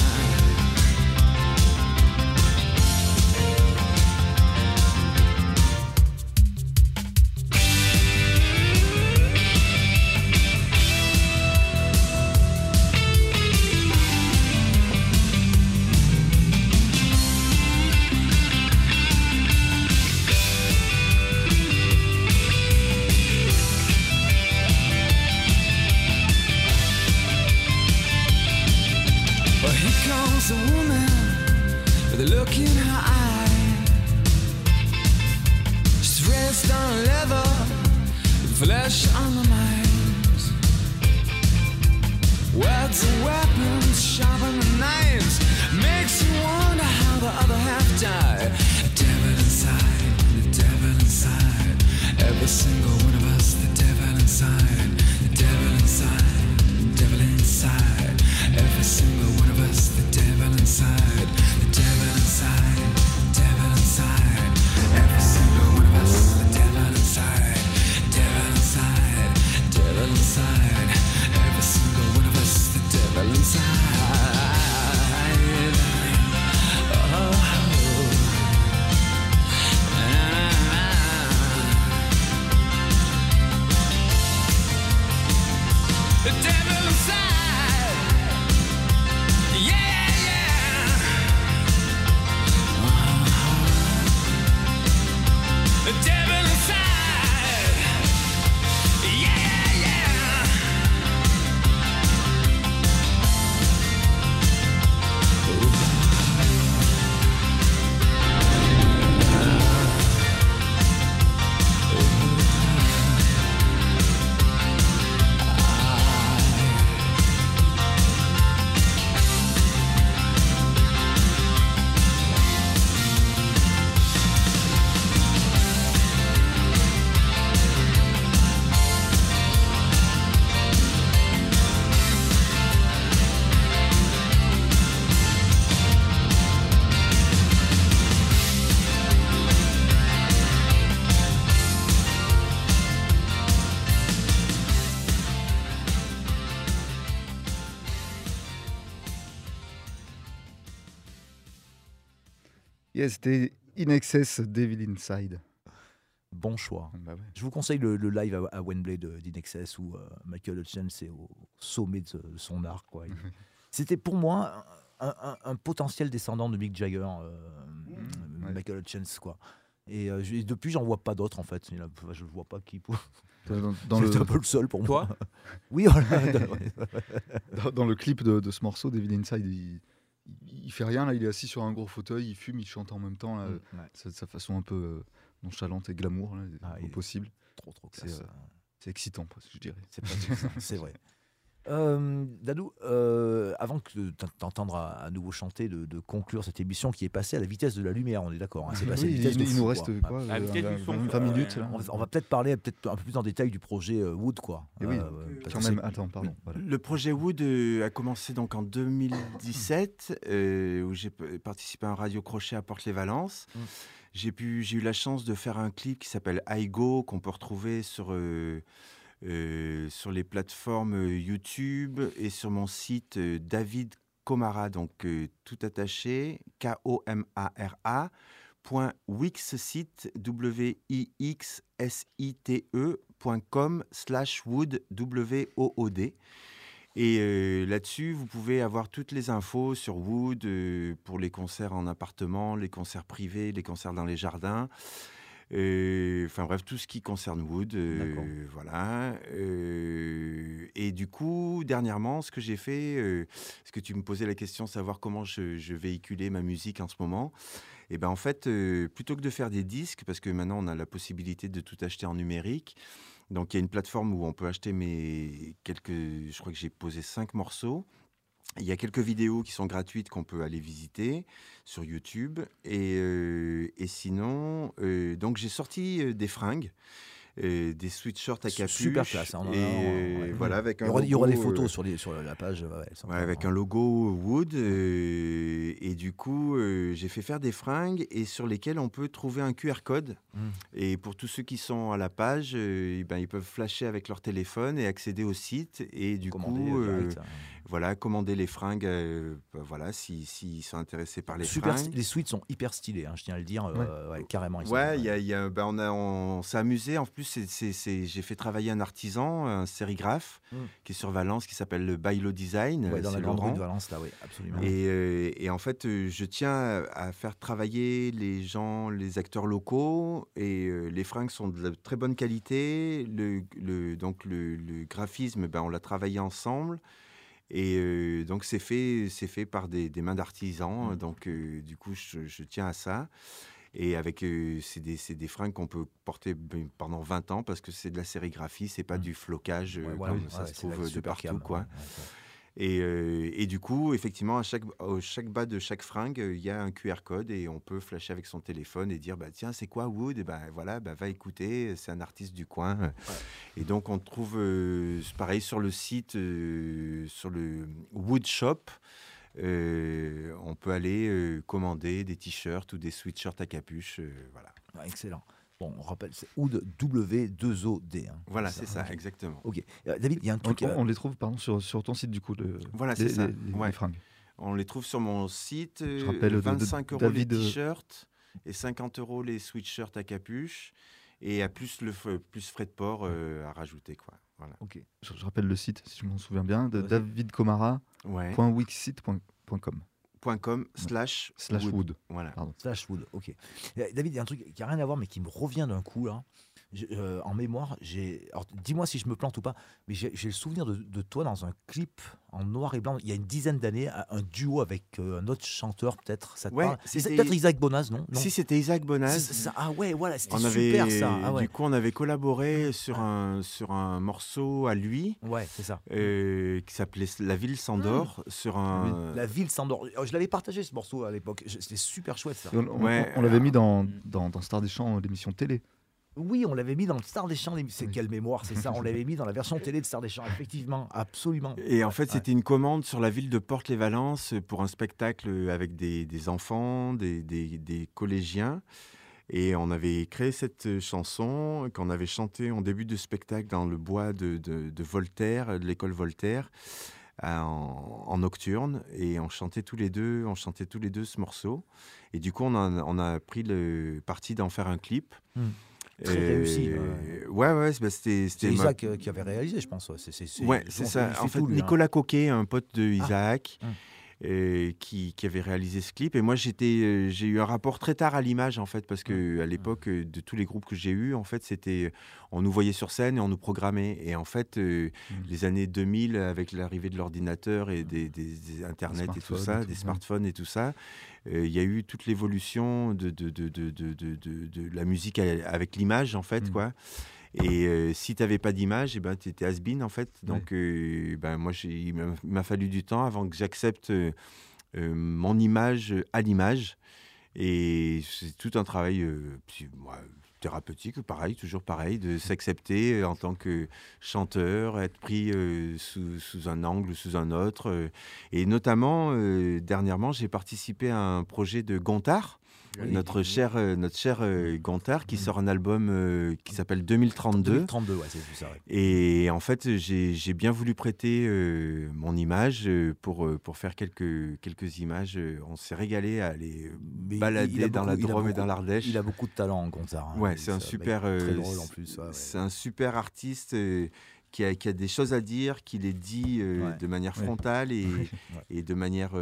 Speaker 12: A woman with a look in her eye. She's raised on leather, with flesh on her mind. Words and weapons, sharper than knives. Makes you wonder how the other half died. The devil inside, the devil inside. Every single one of us, the devil inside. The devil inside, the devil inside. Every single one of us, the devil inside. The devil inside, devil inside. Every single one of us, the devil inside. Devil inside, devil inside. Every single one of us, the devil inside. Oh. The devil inside. Yeah, yeah. The devil inside. Yeah, yeah.
Speaker 2: Yes, c'était In Excess, Devil Inside.
Speaker 1: Bon choix.
Speaker 2: Bah ouais.
Speaker 1: Je vous conseille le live à Wembley d'In Excess où Michael Hutchence est au sommet de son art. Quoi. C'était pour moi un potentiel descendant de Mick Jagger, Michael Hutchence. Quoi. Et depuis, j'en vois pas d'autres en fait. Je ne vois pas qui. C'est un peu le seul pour moi.
Speaker 3: Toi
Speaker 1: Oui, voilà.
Speaker 2: Dans le clip de ce morceau, Devil Inside, il fait rien, là, il est assis sur un gros fauteuil, il fume, il chante en même temps. Là, sa façon un peu nonchalante et glamour, là, au possible.
Speaker 1: Trop classe.
Speaker 2: C'est excitant, je dirais.
Speaker 1: C'est vrai. Dadou, avant que t'entendre à nouveau chanter, de conclure cette émission qui est passée à la vitesse de la lumière, on est d'accord, hein, c'est passé à la vitesse de
Speaker 2: il nous reste quoi,
Speaker 1: 20 minutes. Là. On va peut-être parler un peu plus en détail du projet Wood, quoi.
Speaker 2: Et oui, quand même, attends, pardon.
Speaker 4: Voilà. Le projet Wood a commencé donc en 2017, où j'ai participé à un radio crochet à Porte-les-Valences. J'ai eu la chance de faire un clip qui s'appelle I Go, qu'on peut retrouver sur les plateformes YouTube et sur mon site David Comara, donc tout attaché, Komara.wixsite, wixsite.com/wood, WOOD. Et là-dessus, vous pouvez avoir toutes les infos sur Wood pour les concerts en appartement, les concerts privés, les concerts dans les jardins. Enfin bref, tout ce qui concerne Wood, voilà. Et du coup, dernièrement, ce que j'ai fait, parce que tu me posais la question de savoir comment je véhiculais ma musique en ce moment, et ben en fait, plutôt que de faire des disques, parce que maintenant on a la possibilité de tout acheter en numérique, donc il y a une plateforme où on peut acheter je crois que j'ai posé 5 morceaux. Il y a quelques vidéos qui sont gratuites qu'on peut aller visiter sur YouTube. Et sinon, donc j'ai sorti des fringues, des sweatshirts à capuche.
Speaker 1: Super classe.
Speaker 4: Voilà, avec
Speaker 1: il y aura des photos sur la page.
Speaker 4: Avec un logo Wood. Et du coup, j'ai fait faire des fringues et sur lesquelles on peut trouver un QR code. Et pour tous ceux qui sont à la page, ils peuvent flasher avec leur téléphone et accéder au site. Et du coup, commander les fringues, voilà, s'ils sont intéressés par les fringues.
Speaker 1: Les suites sont hyper stylées, hein, je tiens à le dire, carrément.
Speaker 4: On s'est amusé. En plus, j'ai fait travailler un artisan, un sérigraphe, qui est sur Valence, qui s'appelle le Bailo Design.
Speaker 1: Dans la grande rue de Valence, là, oui, absolument.
Speaker 4: Et en fait, je tiens à faire travailler les acteurs locaux, et les fringues sont de très bonne qualité. Donc le graphisme, on l'a travaillé ensemble. Et donc c'est fait par des mains d'artisans, donc du coup je tiens à ça. Et c'est des fringues qu'on peut porter pendant 20 ans parce que c'est de la sérigraphie, c'est pas du flocage comme ça se trouve de partout, quoi. Et du coup, effectivement, à chaque bas de chaque fringue, il y a un QR code et on peut flasher avec son téléphone et dire tiens, c'est quoi Wood? Et va écouter, c'est un artiste du coin. Ouais. Et donc, on trouve pareil sur le site, sur le Wood Shop. On peut aller commander des t-shirts ou des sweatshirts à capuche. Voilà.
Speaker 1: Excellent. Bon, on rappelle, c'est Wood, W2OD. Hein.
Speaker 4: Voilà, c'est ça, exactement.
Speaker 1: Ok. David, il y a un truc.
Speaker 2: On les trouve, pardon, sur ton site, du coup.
Speaker 4: Voilà, c'est ça. Les fringues. On les trouve sur mon site. Je rappelle, 25 € les t-shirts et 50 € les sweatshirts à capuche. Et à plus frais de port à rajouter, quoi. Voilà.
Speaker 2: Ok. Je rappelle le site, si je m'en souviens bien, de davidcomara.wixsite.com.
Speaker 4: .com/wood. Voilà.
Speaker 1: /wood, ok. David, il y a un truc qui n'a rien à voir, mais qui me revient d'un coup, là. En mémoire, alors dis-moi si je me plante ou pas, mais j'ai le souvenir de toi dans un clip en noir et blanc, il y a une dizaine d'années, un duo avec un autre chanteur, peut-être. Ça te parle ? C'est peut-être Isaac Bonaz, non ?
Speaker 4: Si, c'était Isaac Bonaz.
Speaker 1: Voilà, c'était super ça.
Speaker 4: Du coup, on avait collaboré sur un morceau à lui.
Speaker 1: Ouais, c'est ça.
Speaker 4: Qui s'appelait La Ville s'endort.
Speaker 1: La Ville s'endort. Je l'avais partagé ce morceau à l'époque. C'était super chouette ça.
Speaker 2: On l'avait mis dans Star des Champs, l'émission télé.
Speaker 1: Oui, on l'avait mis dans le Star des Champs. C'est quelle mémoire, c'est ça. On l'avait mis dans la version télé de Star des Champs, effectivement, absolument.
Speaker 4: Et en fait, c'était une commande sur la ville de Porte-les-Valences pour un spectacle avec des enfants, des collégiens. Et on avait créé cette chanson qu'on avait chantée en début de spectacle dans le bois de Voltaire, de l'école Voltaire, en nocturne. Et on chantait tous les deux ce morceau. Et du coup, on a pris le parti d'en faire un clip.
Speaker 1: Très réussi.
Speaker 4: C'était
Speaker 1: Isaac qui avait réalisé, je pense.
Speaker 4: C'est ça. En fait, Nicolas Coquet, un pote de Isaac, qui avait réalisé ce clip. Et moi, j'ai eu un rapport très tard à l'image, en fait, parce qu'à l'époque, de tous les groupes que j'ai eus, en fait, on nous voyait sur scène et on nous programmait. Et en fait, les années 2000, avec l'arrivée de l'ordinateur et des Internet et tout ça, des smartphones et tout ça, il y a eu toute l'évolution de la musique avec l'image, en fait, quoi. Et si tu n'avais pas d'image, tu étais has-been en fait. Donc moi, il m'a fallu du temps avant que j'accepte mon image à l'image. Et c'est tout un travail thérapeutique, toujours pareil, de s'accepter en tant que chanteur, être pris sous un angle ou sous un autre. Et notamment, dernièrement, j'ai participé à un projet de Gontard, notre cher Gontard, qui sort un album qui s'appelle 2032.
Speaker 1: 2032, ouais, c'est ça. Ouais.
Speaker 4: Et en fait, j'ai bien voulu prêter mon image pour faire quelques images. On s'est régalé à aller balader dans la Drôme et dans l'Ardèche.
Speaker 1: Il a beaucoup de talent, Gontard.
Speaker 4: Ouais, c'est un super.
Speaker 1: Très drôle en plus. Ouais.
Speaker 4: C'est un super artiste. Qui a des choses à dire, qui les dit de manière frontale et de manière...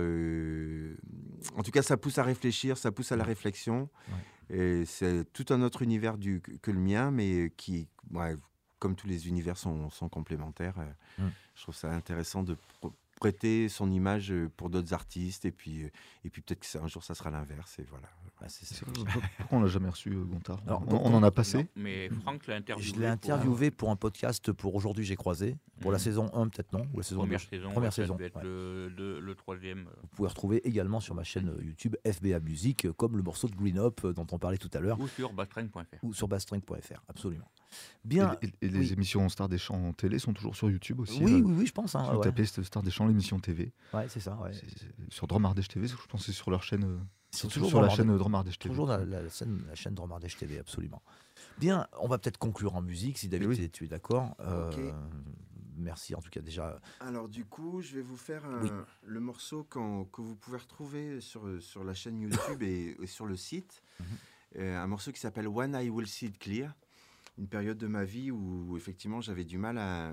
Speaker 4: En tout cas, ça pousse à réfléchir, ça pousse à la réflexion. Ouais. Et c'est tout un autre univers que le mien, mais qui, comme tous les univers, sont complémentaires. Je trouve ça intéressant de prêter son image pour d'autres artistes et puis peut-être qu'un jour, ça sera l'inverse. Et voilà.
Speaker 2: Pourquoi on l'a jamais reçu, Gontard? On en a passé.
Speaker 3: Non, mais Franck l'a interviewé.
Speaker 1: Je l'ai interviewé pour un podcast pour Aujourd'hui J'ai croisé. Pour la saison 1, peut-être non, ou la saison
Speaker 3: Première
Speaker 1: 2.
Speaker 3: saison.
Speaker 1: Première
Speaker 3: Ça
Speaker 1: saison.
Speaker 3: devait être le troisième.
Speaker 1: Vous pouvez retrouver également sur ma chaîne YouTube FBA Musique, comme le morceau de Green Up dont on parlait tout à l'heure.
Speaker 3: Ou sur bastring.fr.
Speaker 1: Ou sur bastring.fr, absolument. Bien.
Speaker 2: Et les émissions Stars des Chants en télé sont toujours sur YouTube aussi.
Speaker 1: Oui, je pense.
Speaker 2: Vous tapez Stars des Chants, l'émission TV.
Speaker 1: Ouais, c'est ça. Ouais.
Speaker 2: C'est sur Drôme Ardèche TV, je pense que c'est sur leur chaîne.
Speaker 1: C'est
Speaker 2: toujours sur la chaîne Drôme Ardèche TV.
Speaker 1: Toujours la chaîne Drôme Ardèche TV, absolument. Bien, on va peut-être conclure en musique, si David, tu es d'accord. Okay. Merci en tout cas déjà.
Speaker 4: Alors du coup, je vais vous faire le morceau que vous pouvez retrouver sur la chaîne YouTube et sur le site. Un morceau qui s'appelle When I Will See It Clear. Une période de ma vie où effectivement j'avais du mal à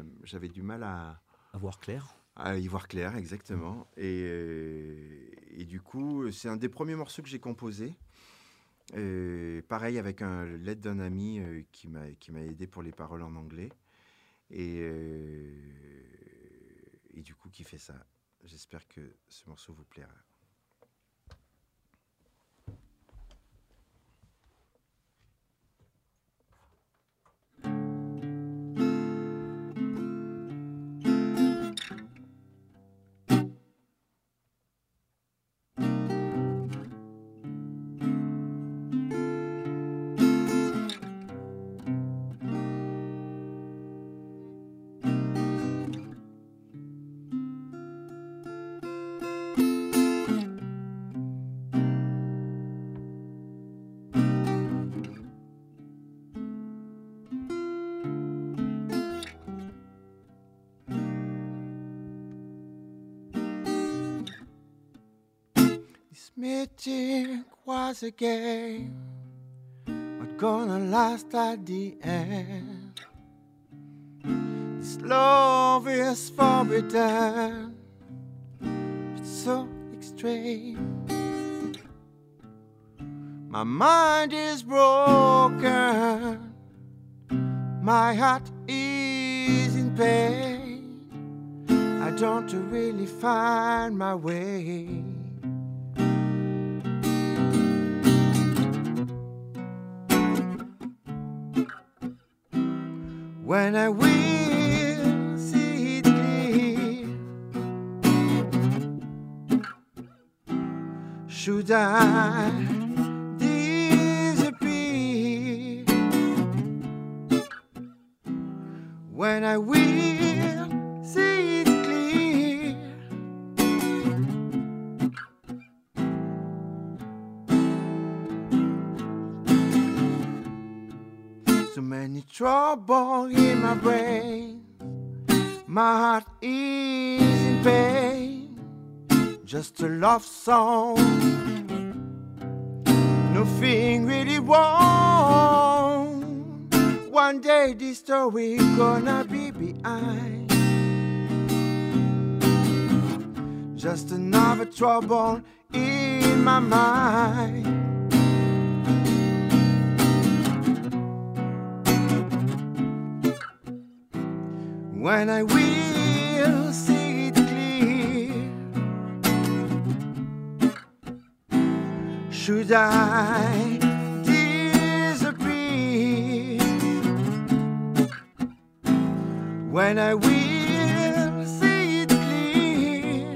Speaker 1: voir clair.
Speaker 4: À y voir clair, exactement. Et du coup, c'est un des premiers morceaux que j'ai composé. Pareil, avec l'aide d'un ami qui m'a aidé pour les paroles en anglais. Et du coup, qui fait ça. J'espère que ce morceau vous plaira. Meeting was a game, but gonna last at the end. This love is forbidden, it's so extreme. My mind is broken, my heart is in pain. I don't really find my way. When I will see it clear, should I disappear? When I will see it clear, so many trouble in my brain, my heart is in pain. Just a love song, nothing really wrong. One day this story gonna be behind. Just another trouble in my mind. When I will see it clear, should I disappear?
Speaker 10: when I will see it clear.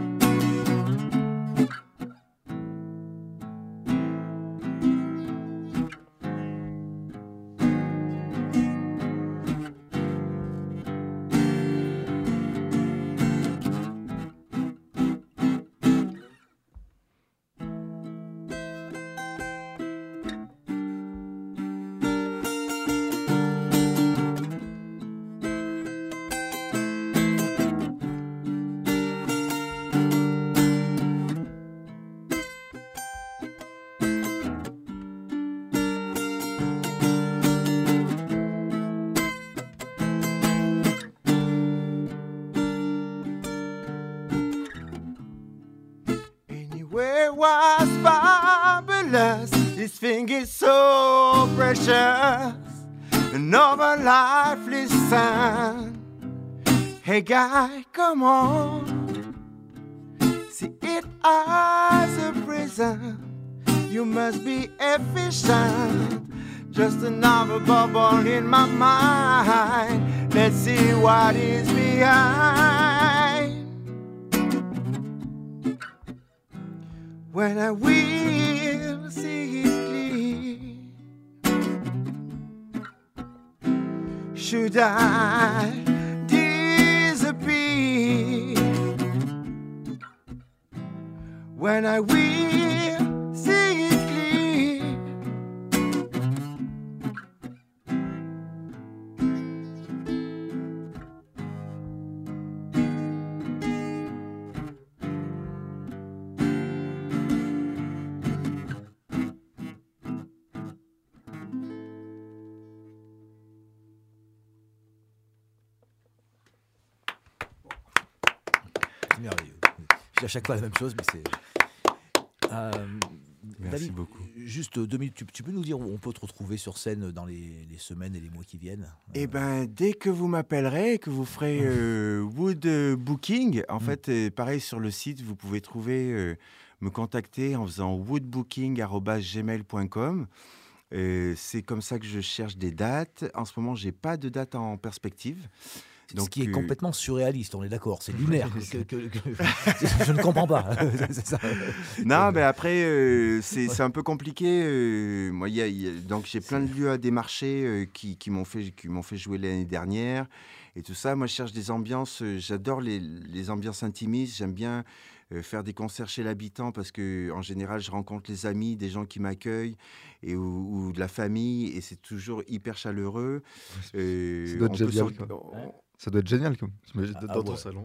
Speaker 10: Anywhere was fabulous. This thing is so precious. Another lifeless sound. Hey guy, come on. See it as a prison. You must be efficient. Just another bubble in my mind. Let's see what is behind. When I will see it clear, should I disappear? When I will see it clear.
Speaker 1: Merveilleux. Je dis à chaque fois la même chose, mais c'est.
Speaker 4: Merci
Speaker 1: David,
Speaker 4: beaucoup.
Speaker 1: Juste 2 minutes, tu peux nous dire où on peut te retrouver sur scène dans les semaines et les mois qui viennent?
Speaker 4: Eh ben, dès que vous m'appellerez, que vous ferez Wood Booking, en fait, pareil sur le site, vous pouvez trouver, me contacter en faisant woodbooking@gmail.com. C'est comme ça que je cherche des dates. En ce moment, j'ai pas de date en perspective.
Speaker 1: Donc, ce qui est complètement surréaliste, on est d'accord, c'est lunaire. Je ne comprends pas. C'est ça.
Speaker 4: Non, mais après, c'est un peu compliqué. Moi, donc j'ai plein de lieux à démarcher qui m'ont fait jouer l'année dernière et tout ça. Moi, je cherche des ambiances. J'adore les ambiances intimistes. J'aime bien faire des concerts chez l'habitant parce que en général, je rencontre les amis, des gens qui m'accueillent ou de la famille et c'est toujours hyper chaleureux.
Speaker 2: Ça doit être génial dans ton salon.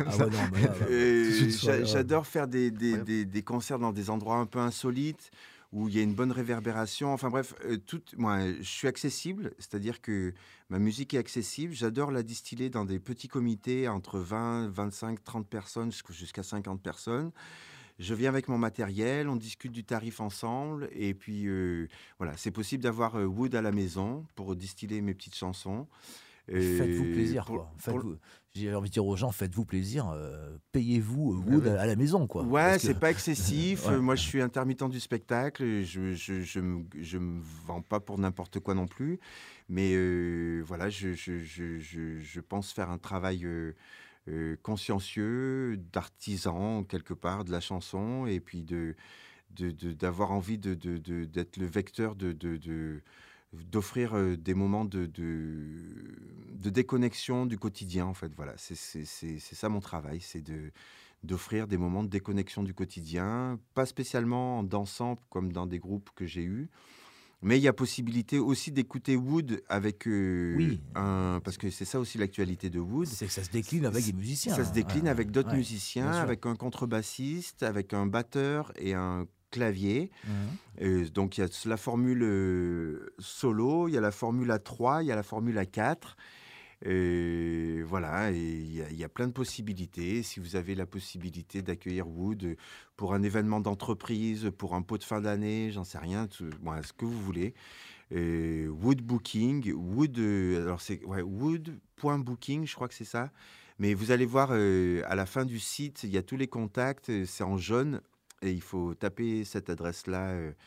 Speaker 4: J'adore faire des concerts dans des endroits un peu insolites où il y a une bonne réverbération. Enfin bref, moi, je suis accessible, c'est-à-dire que ma musique est accessible. J'adore la distiller dans des petits comités entre 20, 25, 30 personnes jusqu'à 50 personnes. Je viens avec mon matériel, on discute du tarif ensemble. Et puis, voilà, c'est possible d'avoir Wood à la maison pour distiller mes petites chansons.
Speaker 1: Faites-vous plaisir, quoi. J'ai envie de dire aux gens, faites-vous plaisir, payez-vous Wood à la maison, quoi.
Speaker 4: Ouais, c'est pas excessif. Moi, je suis intermittent du spectacle. Je me vends pas pour n'importe quoi non plus. Mais voilà, je pense faire un travail consciencieux, d'artisan, quelque part, de la chanson. Et puis d'avoir envie d'être le vecteur d'offrir des moments de déconnexion du quotidien, en fait. Voilà, c'est ça mon travail, c'est d'offrir des moments de déconnexion du quotidien, pas spécialement en dansant comme dans des groupes que j'ai eus, mais il y a possibilité aussi d'écouter Wood avec parce que c'est ça aussi l'actualité de Wood.
Speaker 1: C'est que ça se décline avec des musiciens.
Speaker 4: Ça se décline avec d'autres musiciens, avec un contrebassiste, avec un batteur et un clavier. Donc il y a la formule solo, il y a la formule à 3, il y a la formule à 4. Et voilà, il y a plein de possibilités. Si vous avez la possibilité d'accueillir Wood pour un événement d'entreprise, pour un pot de fin d'année, j'en sais rien, ce que vous voulez. Wood Booking, alors c'est wood.booking, je crois que c'est ça. Mais vous allez voir à la fin du site, il y a tous les contacts, c'est en jaune. Et il faut taper cette adresse-là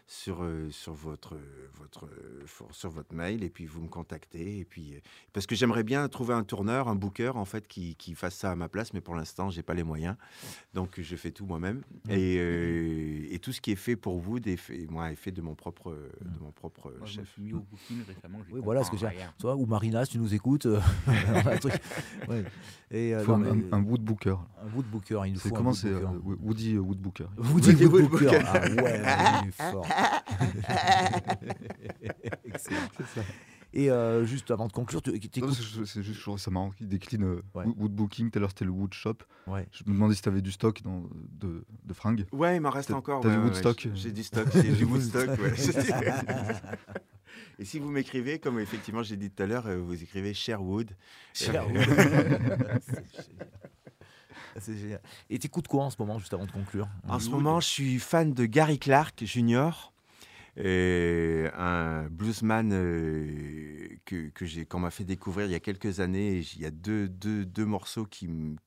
Speaker 4: sur votre mail, et puis vous me contactez, et puis parce que j'aimerais bien trouver un tourneur, un booker en fait qui fasse ça à ma place, mais pour l'instant j'ai pas les moyens, donc je fais tout moi-même, et tout ce qui est fait pour vous est fait de mon propre chef.
Speaker 3: Je me suis mis au booking récemment.
Speaker 1: Oui, voilà ce que j'ai. Toi ou Marina, si tu nous écoutes, un truc. Ouais. Et
Speaker 2: il faut un woodbooker.
Speaker 1: Un woodbooker, il nous faut.
Speaker 2: Comment c'est Woody Woodbooker.
Speaker 1: Woody Woodbooker. Ah ouais, il est fort. Excellent. C'est ça. Et juste avant de conclure,
Speaker 2: c'est juste c'est marrant qu'il décline woodbooking. Tout à l'heure c'était le woodshop.
Speaker 1: Ouais.
Speaker 2: Je me demandais si tu avais du stock de fringues.
Speaker 4: Ouais, il m'en reste encore.
Speaker 2: T'as du woodstock.
Speaker 4: J'ai du stock, j'ai du woodstock. Ouais. Et si vous m'écrivez, comme effectivement j'ai dit tout à l'heure, vous écrivez Sherwood.
Speaker 1: Sherwood. C'est génial. Et t'écoutes quoi en ce moment, juste avant de conclure?
Speaker 4: En ce moment, je suis fan de Gary Clark Jr., un bluesman qu'on m'a fait découvrir il y a quelques années. Il y a deux morceaux qui me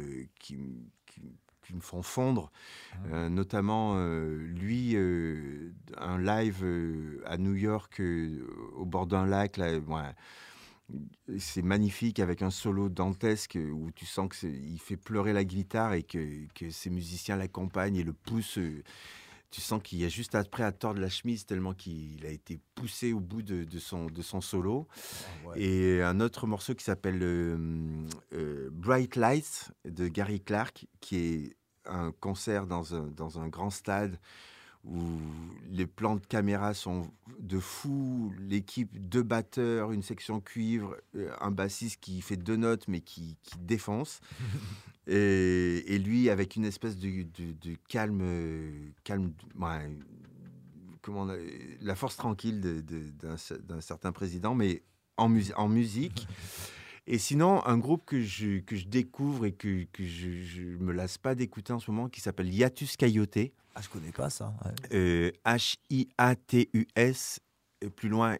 Speaker 4: font fondre, notamment lui, un live à New York au bord d'un lac. Là, c'est magnifique, avec un solo dantesque où tu sens qu'il fait pleurer la guitare et que ses musiciens l'accompagnent et le poussent. Tu sens qu'il y a juste après à tordre la chemise tellement qu'il a été poussé au bout de son solo. Ouais. Et un autre morceau qui s'appelle Bright Lights de Gary Clark, qui est un concert dans un grand stade où les plans de caméra sont de fou, l'équipe, 2 batteurs, une section cuivre, un bassiste qui fait 2 notes mais qui défonce. Et lui avec une espèce de calme, la force tranquille d'un certain président, mais en musique. Et sinon, un groupe que je découvre et que je me lasse pas d'écouter en ce moment, qui s'appelle Hiatus Kaiyote.
Speaker 1: Ah, je connais pas ça.
Speaker 4: Ouais. Hiatus, plus loin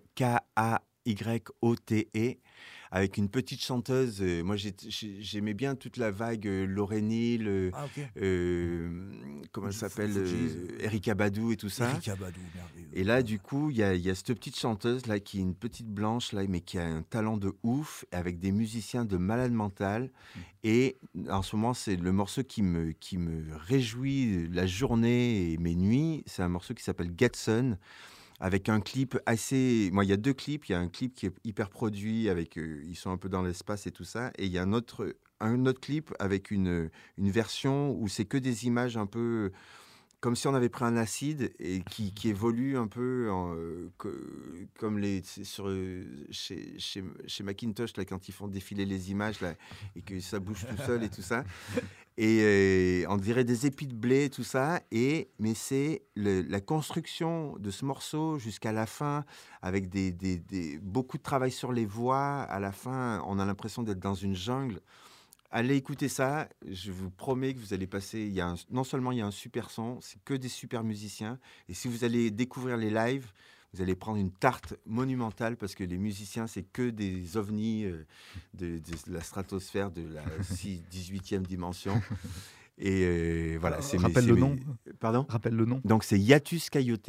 Speaker 4: Kayote, avec une petite chanteuse. Moi, j'aimais bien toute la vague Lauryn Hill, comment elle s'appelle, Erykah Badu et tout ça.
Speaker 1: Erykah Badu, merveilleux.
Speaker 4: Et là, du coup, il y a cette petite chanteuse là qui est une petite blanche là, mais qui a un talent de ouf, avec des musiciens de malade mental. Et en ce moment, c'est le morceau qui me réjouit la journée et mes nuits. C'est un morceau qui s'appelle Getson, avec un clip assez... Moi, il y a 2 clips. Il y a un clip qui est hyper produit, avec ils sont un peu dans l'espace et tout ça. Et il y a un autre clip avec une version où c'est que des images un peu... comme si on avait pris un acide et qui évolue un peu comme chez Macintosh, là, quand ils font défiler les images là, et que ça bouge tout seul et tout ça. Et on dirait des épis de blé, tout ça. Mais c'est la construction de ce morceau jusqu'à la fin, avec beaucoup de travail sur les voix. À la fin, on a l'impression d'être dans une jungle. Allez écouter ça, je vous promets que vous allez passer... non seulement il y a un super son, c'est que des super musiciens. Et si vous allez découvrir les lives, vous allez prendre une tarte monumentale, parce que les musiciens, c'est que des ovnis de la stratosphère de la 18e dimension. Et voilà.
Speaker 2: Rappelle le nom.
Speaker 4: Pardon ?
Speaker 2: Rappelle le nom.
Speaker 4: Donc c'est Hiatus Kaiyote,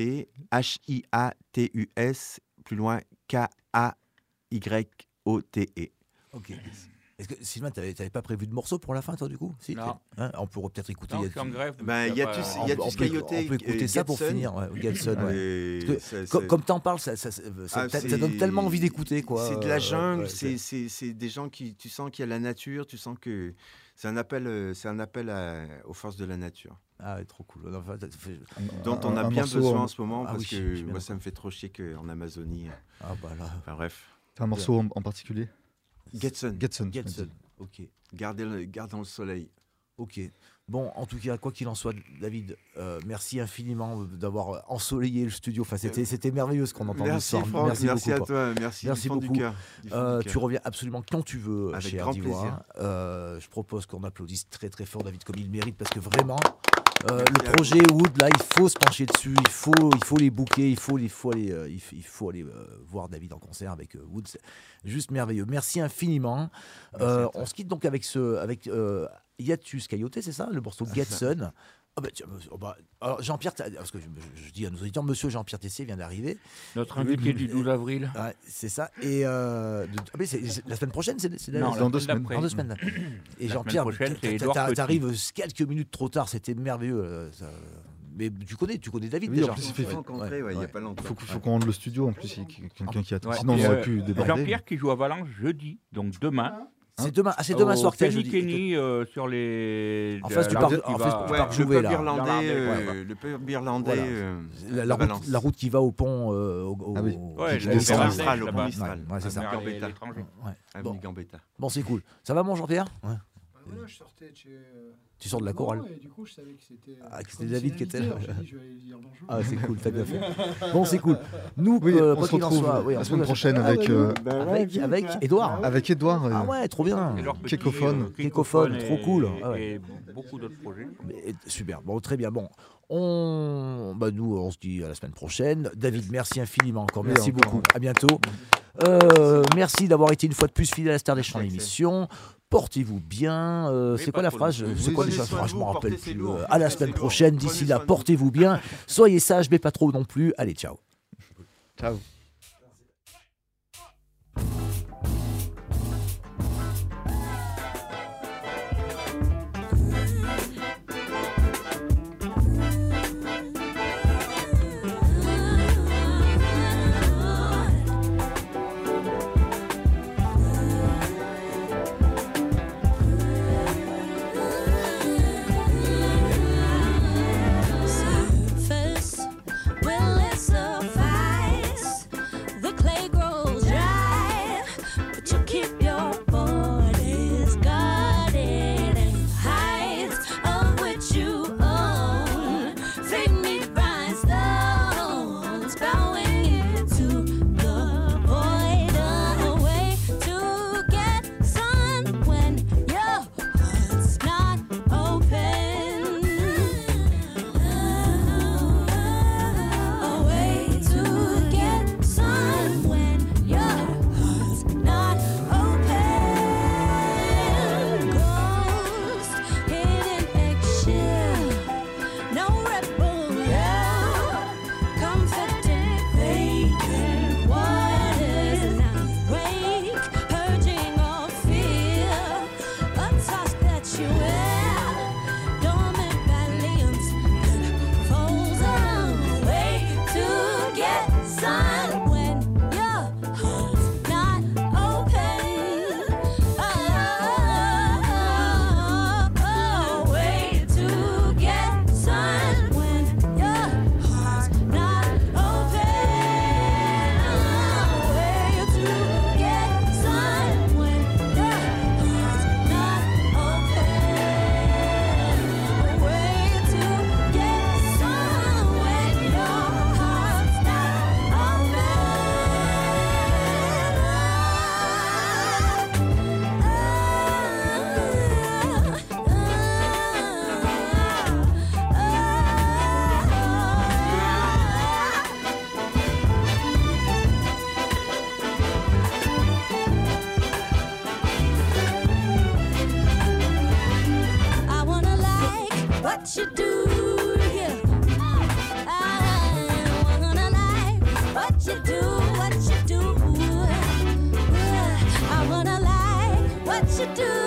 Speaker 4: Hiatus, plus loin Kayote.
Speaker 1: Ok. Est-ce que Sylvain, tu n'avais pas prévu de morceau pour la fin, toi, du coup? Si,
Speaker 3: non.
Speaker 1: On pourrait peut-être écouter.
Speaker 3: Non, en grève.
Speaker 4: Hiatus Kaiyote.
Speaker 1: On peut écouter ça pour finir. Getson, comme tu en parles, ça donne tellement envie d'écouter, quoi.
Speaker 4: C'est de la jungle, c'est des gens qui... Tu sens qu'il y a la nature, tu sens que... C'est un appel aux forces de la nature.
Speaker 1: Ah, trop cool.
Speaker 4: Dont on a bien besoin en ce moment, parce que moi, ça me fait trop chier qu'en Amazonie...
Speaker 1: Ah bah là...
Speaker 4: Enfin bref.
Speaker 2: T'as un morceau en particulier?
Speaker 4: Getson.
Speaker 1: Ok.
Speaker 4: Gardons le soleil.
Speaker 1: Ok. Bon, en tout cas, quoi qu'il en soit, David, merci infiniment d'avoir ensoleillé le studio. Enfin, c'était merveilleux ce qu'on entend ce soir.
Speaker 4: Franck, merci beaucoup, à toi. Merci
Speaker 1: beaucoup.
Speaker 4: Du cœur.
Speaker 1: Tu reviens absolument quand tu veux.
Speaker 4: Avec
Speaker 1: chez
Speaker 4: grand
Speaker 1: plaisir. Je propose qu'on applaudisse très très fort David, comme il mérite, parce que vraiment... le projet Wood, là, il faut se pencher dessus, il faut les booker, il faut aller voir David en concert avec Wood. C'est juste merveilleux. Merci infiniment. On se quitte donc avec Hiatus Kaiyote, c'est ça, le morceau Getson. Alors Jean-Pierre, parce que je dis à nos auditeurs, monsieur Jean-Pierre Tessier vient d'arriver.
Speaker 3: Notre invité du 12 avril.
Speaker 1: Ouais, c'est ça. Et c'est la semaine prochaine,
Speaker 3: dans 2 semaines.
Speaker 1: Dans 2 semaines. Et Jean-Pierre, t'arrives quelques minutes trop tard, c'était merveilleux. Mais tu connais David déjà.
Speaker 2: En plus, il
Speaker 4: y a pas longtemps.
Speaker 2: Faut qu'on rende le studio en plus, il y a quelqu'un qui attend. Sinon, on aurait pu déborder.
Speaker 3: Jean-Pierre qui joue à Valence jeudi, donc demain.
Speaker 1: C'est demain soir que tu as jeudi.
Speaker 3: Kenny sur les.
Speaker 1: En face du parc Jouvet, là.
Speaker 4: Le pub irlandais.
Speaker 1: La route qui va au pont.
Speaker 4: Au Mistral.
Speaker 1: C'est ça.
Speaker 4: Avenue Gambetta.
Speaker 1: Bon, c'est cool. Ça va, mon Jean-Pierre?
Speaker 13: Voilà, je sortais de chez.
Speaker 1: Tu sors de la chorale.
Speaker 13: Et du coup, je savais que c'était.
Speaker 1: Que c'était David qui était là.
Speaker 13: J'ai dit, je vais aller dire bonjour.
Speaker 1: Ah, c'est cool, t'as bien fait. Bon, c'est cool. Nous,
Speaker 2: on se retrouve la semaine prochaine avec
Speaker 1: Edouard.
Speaker 2: Avec Edouard.
Speaker 1: Ah ouais, trop bien.
Speaker 2: Kékophone,
Speaker 1: trop cool.
Speaker 3: Et beaucoup d'autres projets.
Speaker 1: Super. Bon, très bien. Bon. Nous, on se dit à la semaine prochaine. David, merci infiniment encore. Merci beaucoup. À bientôt. Merci d'avoir été une fois de plus fidèle à Star des Champs d'émission. Portez-vous bien. C'est quoi la phrase? C'est quoi déjà la phrase? Je ne me rappelle plus. À la semaine prochaine. D'ici là, portez-vous bien. Soyez sages, mais pas trop non plus. Allez, ciao.
Speaker 2: Ciao.
Speaker 5: what you do.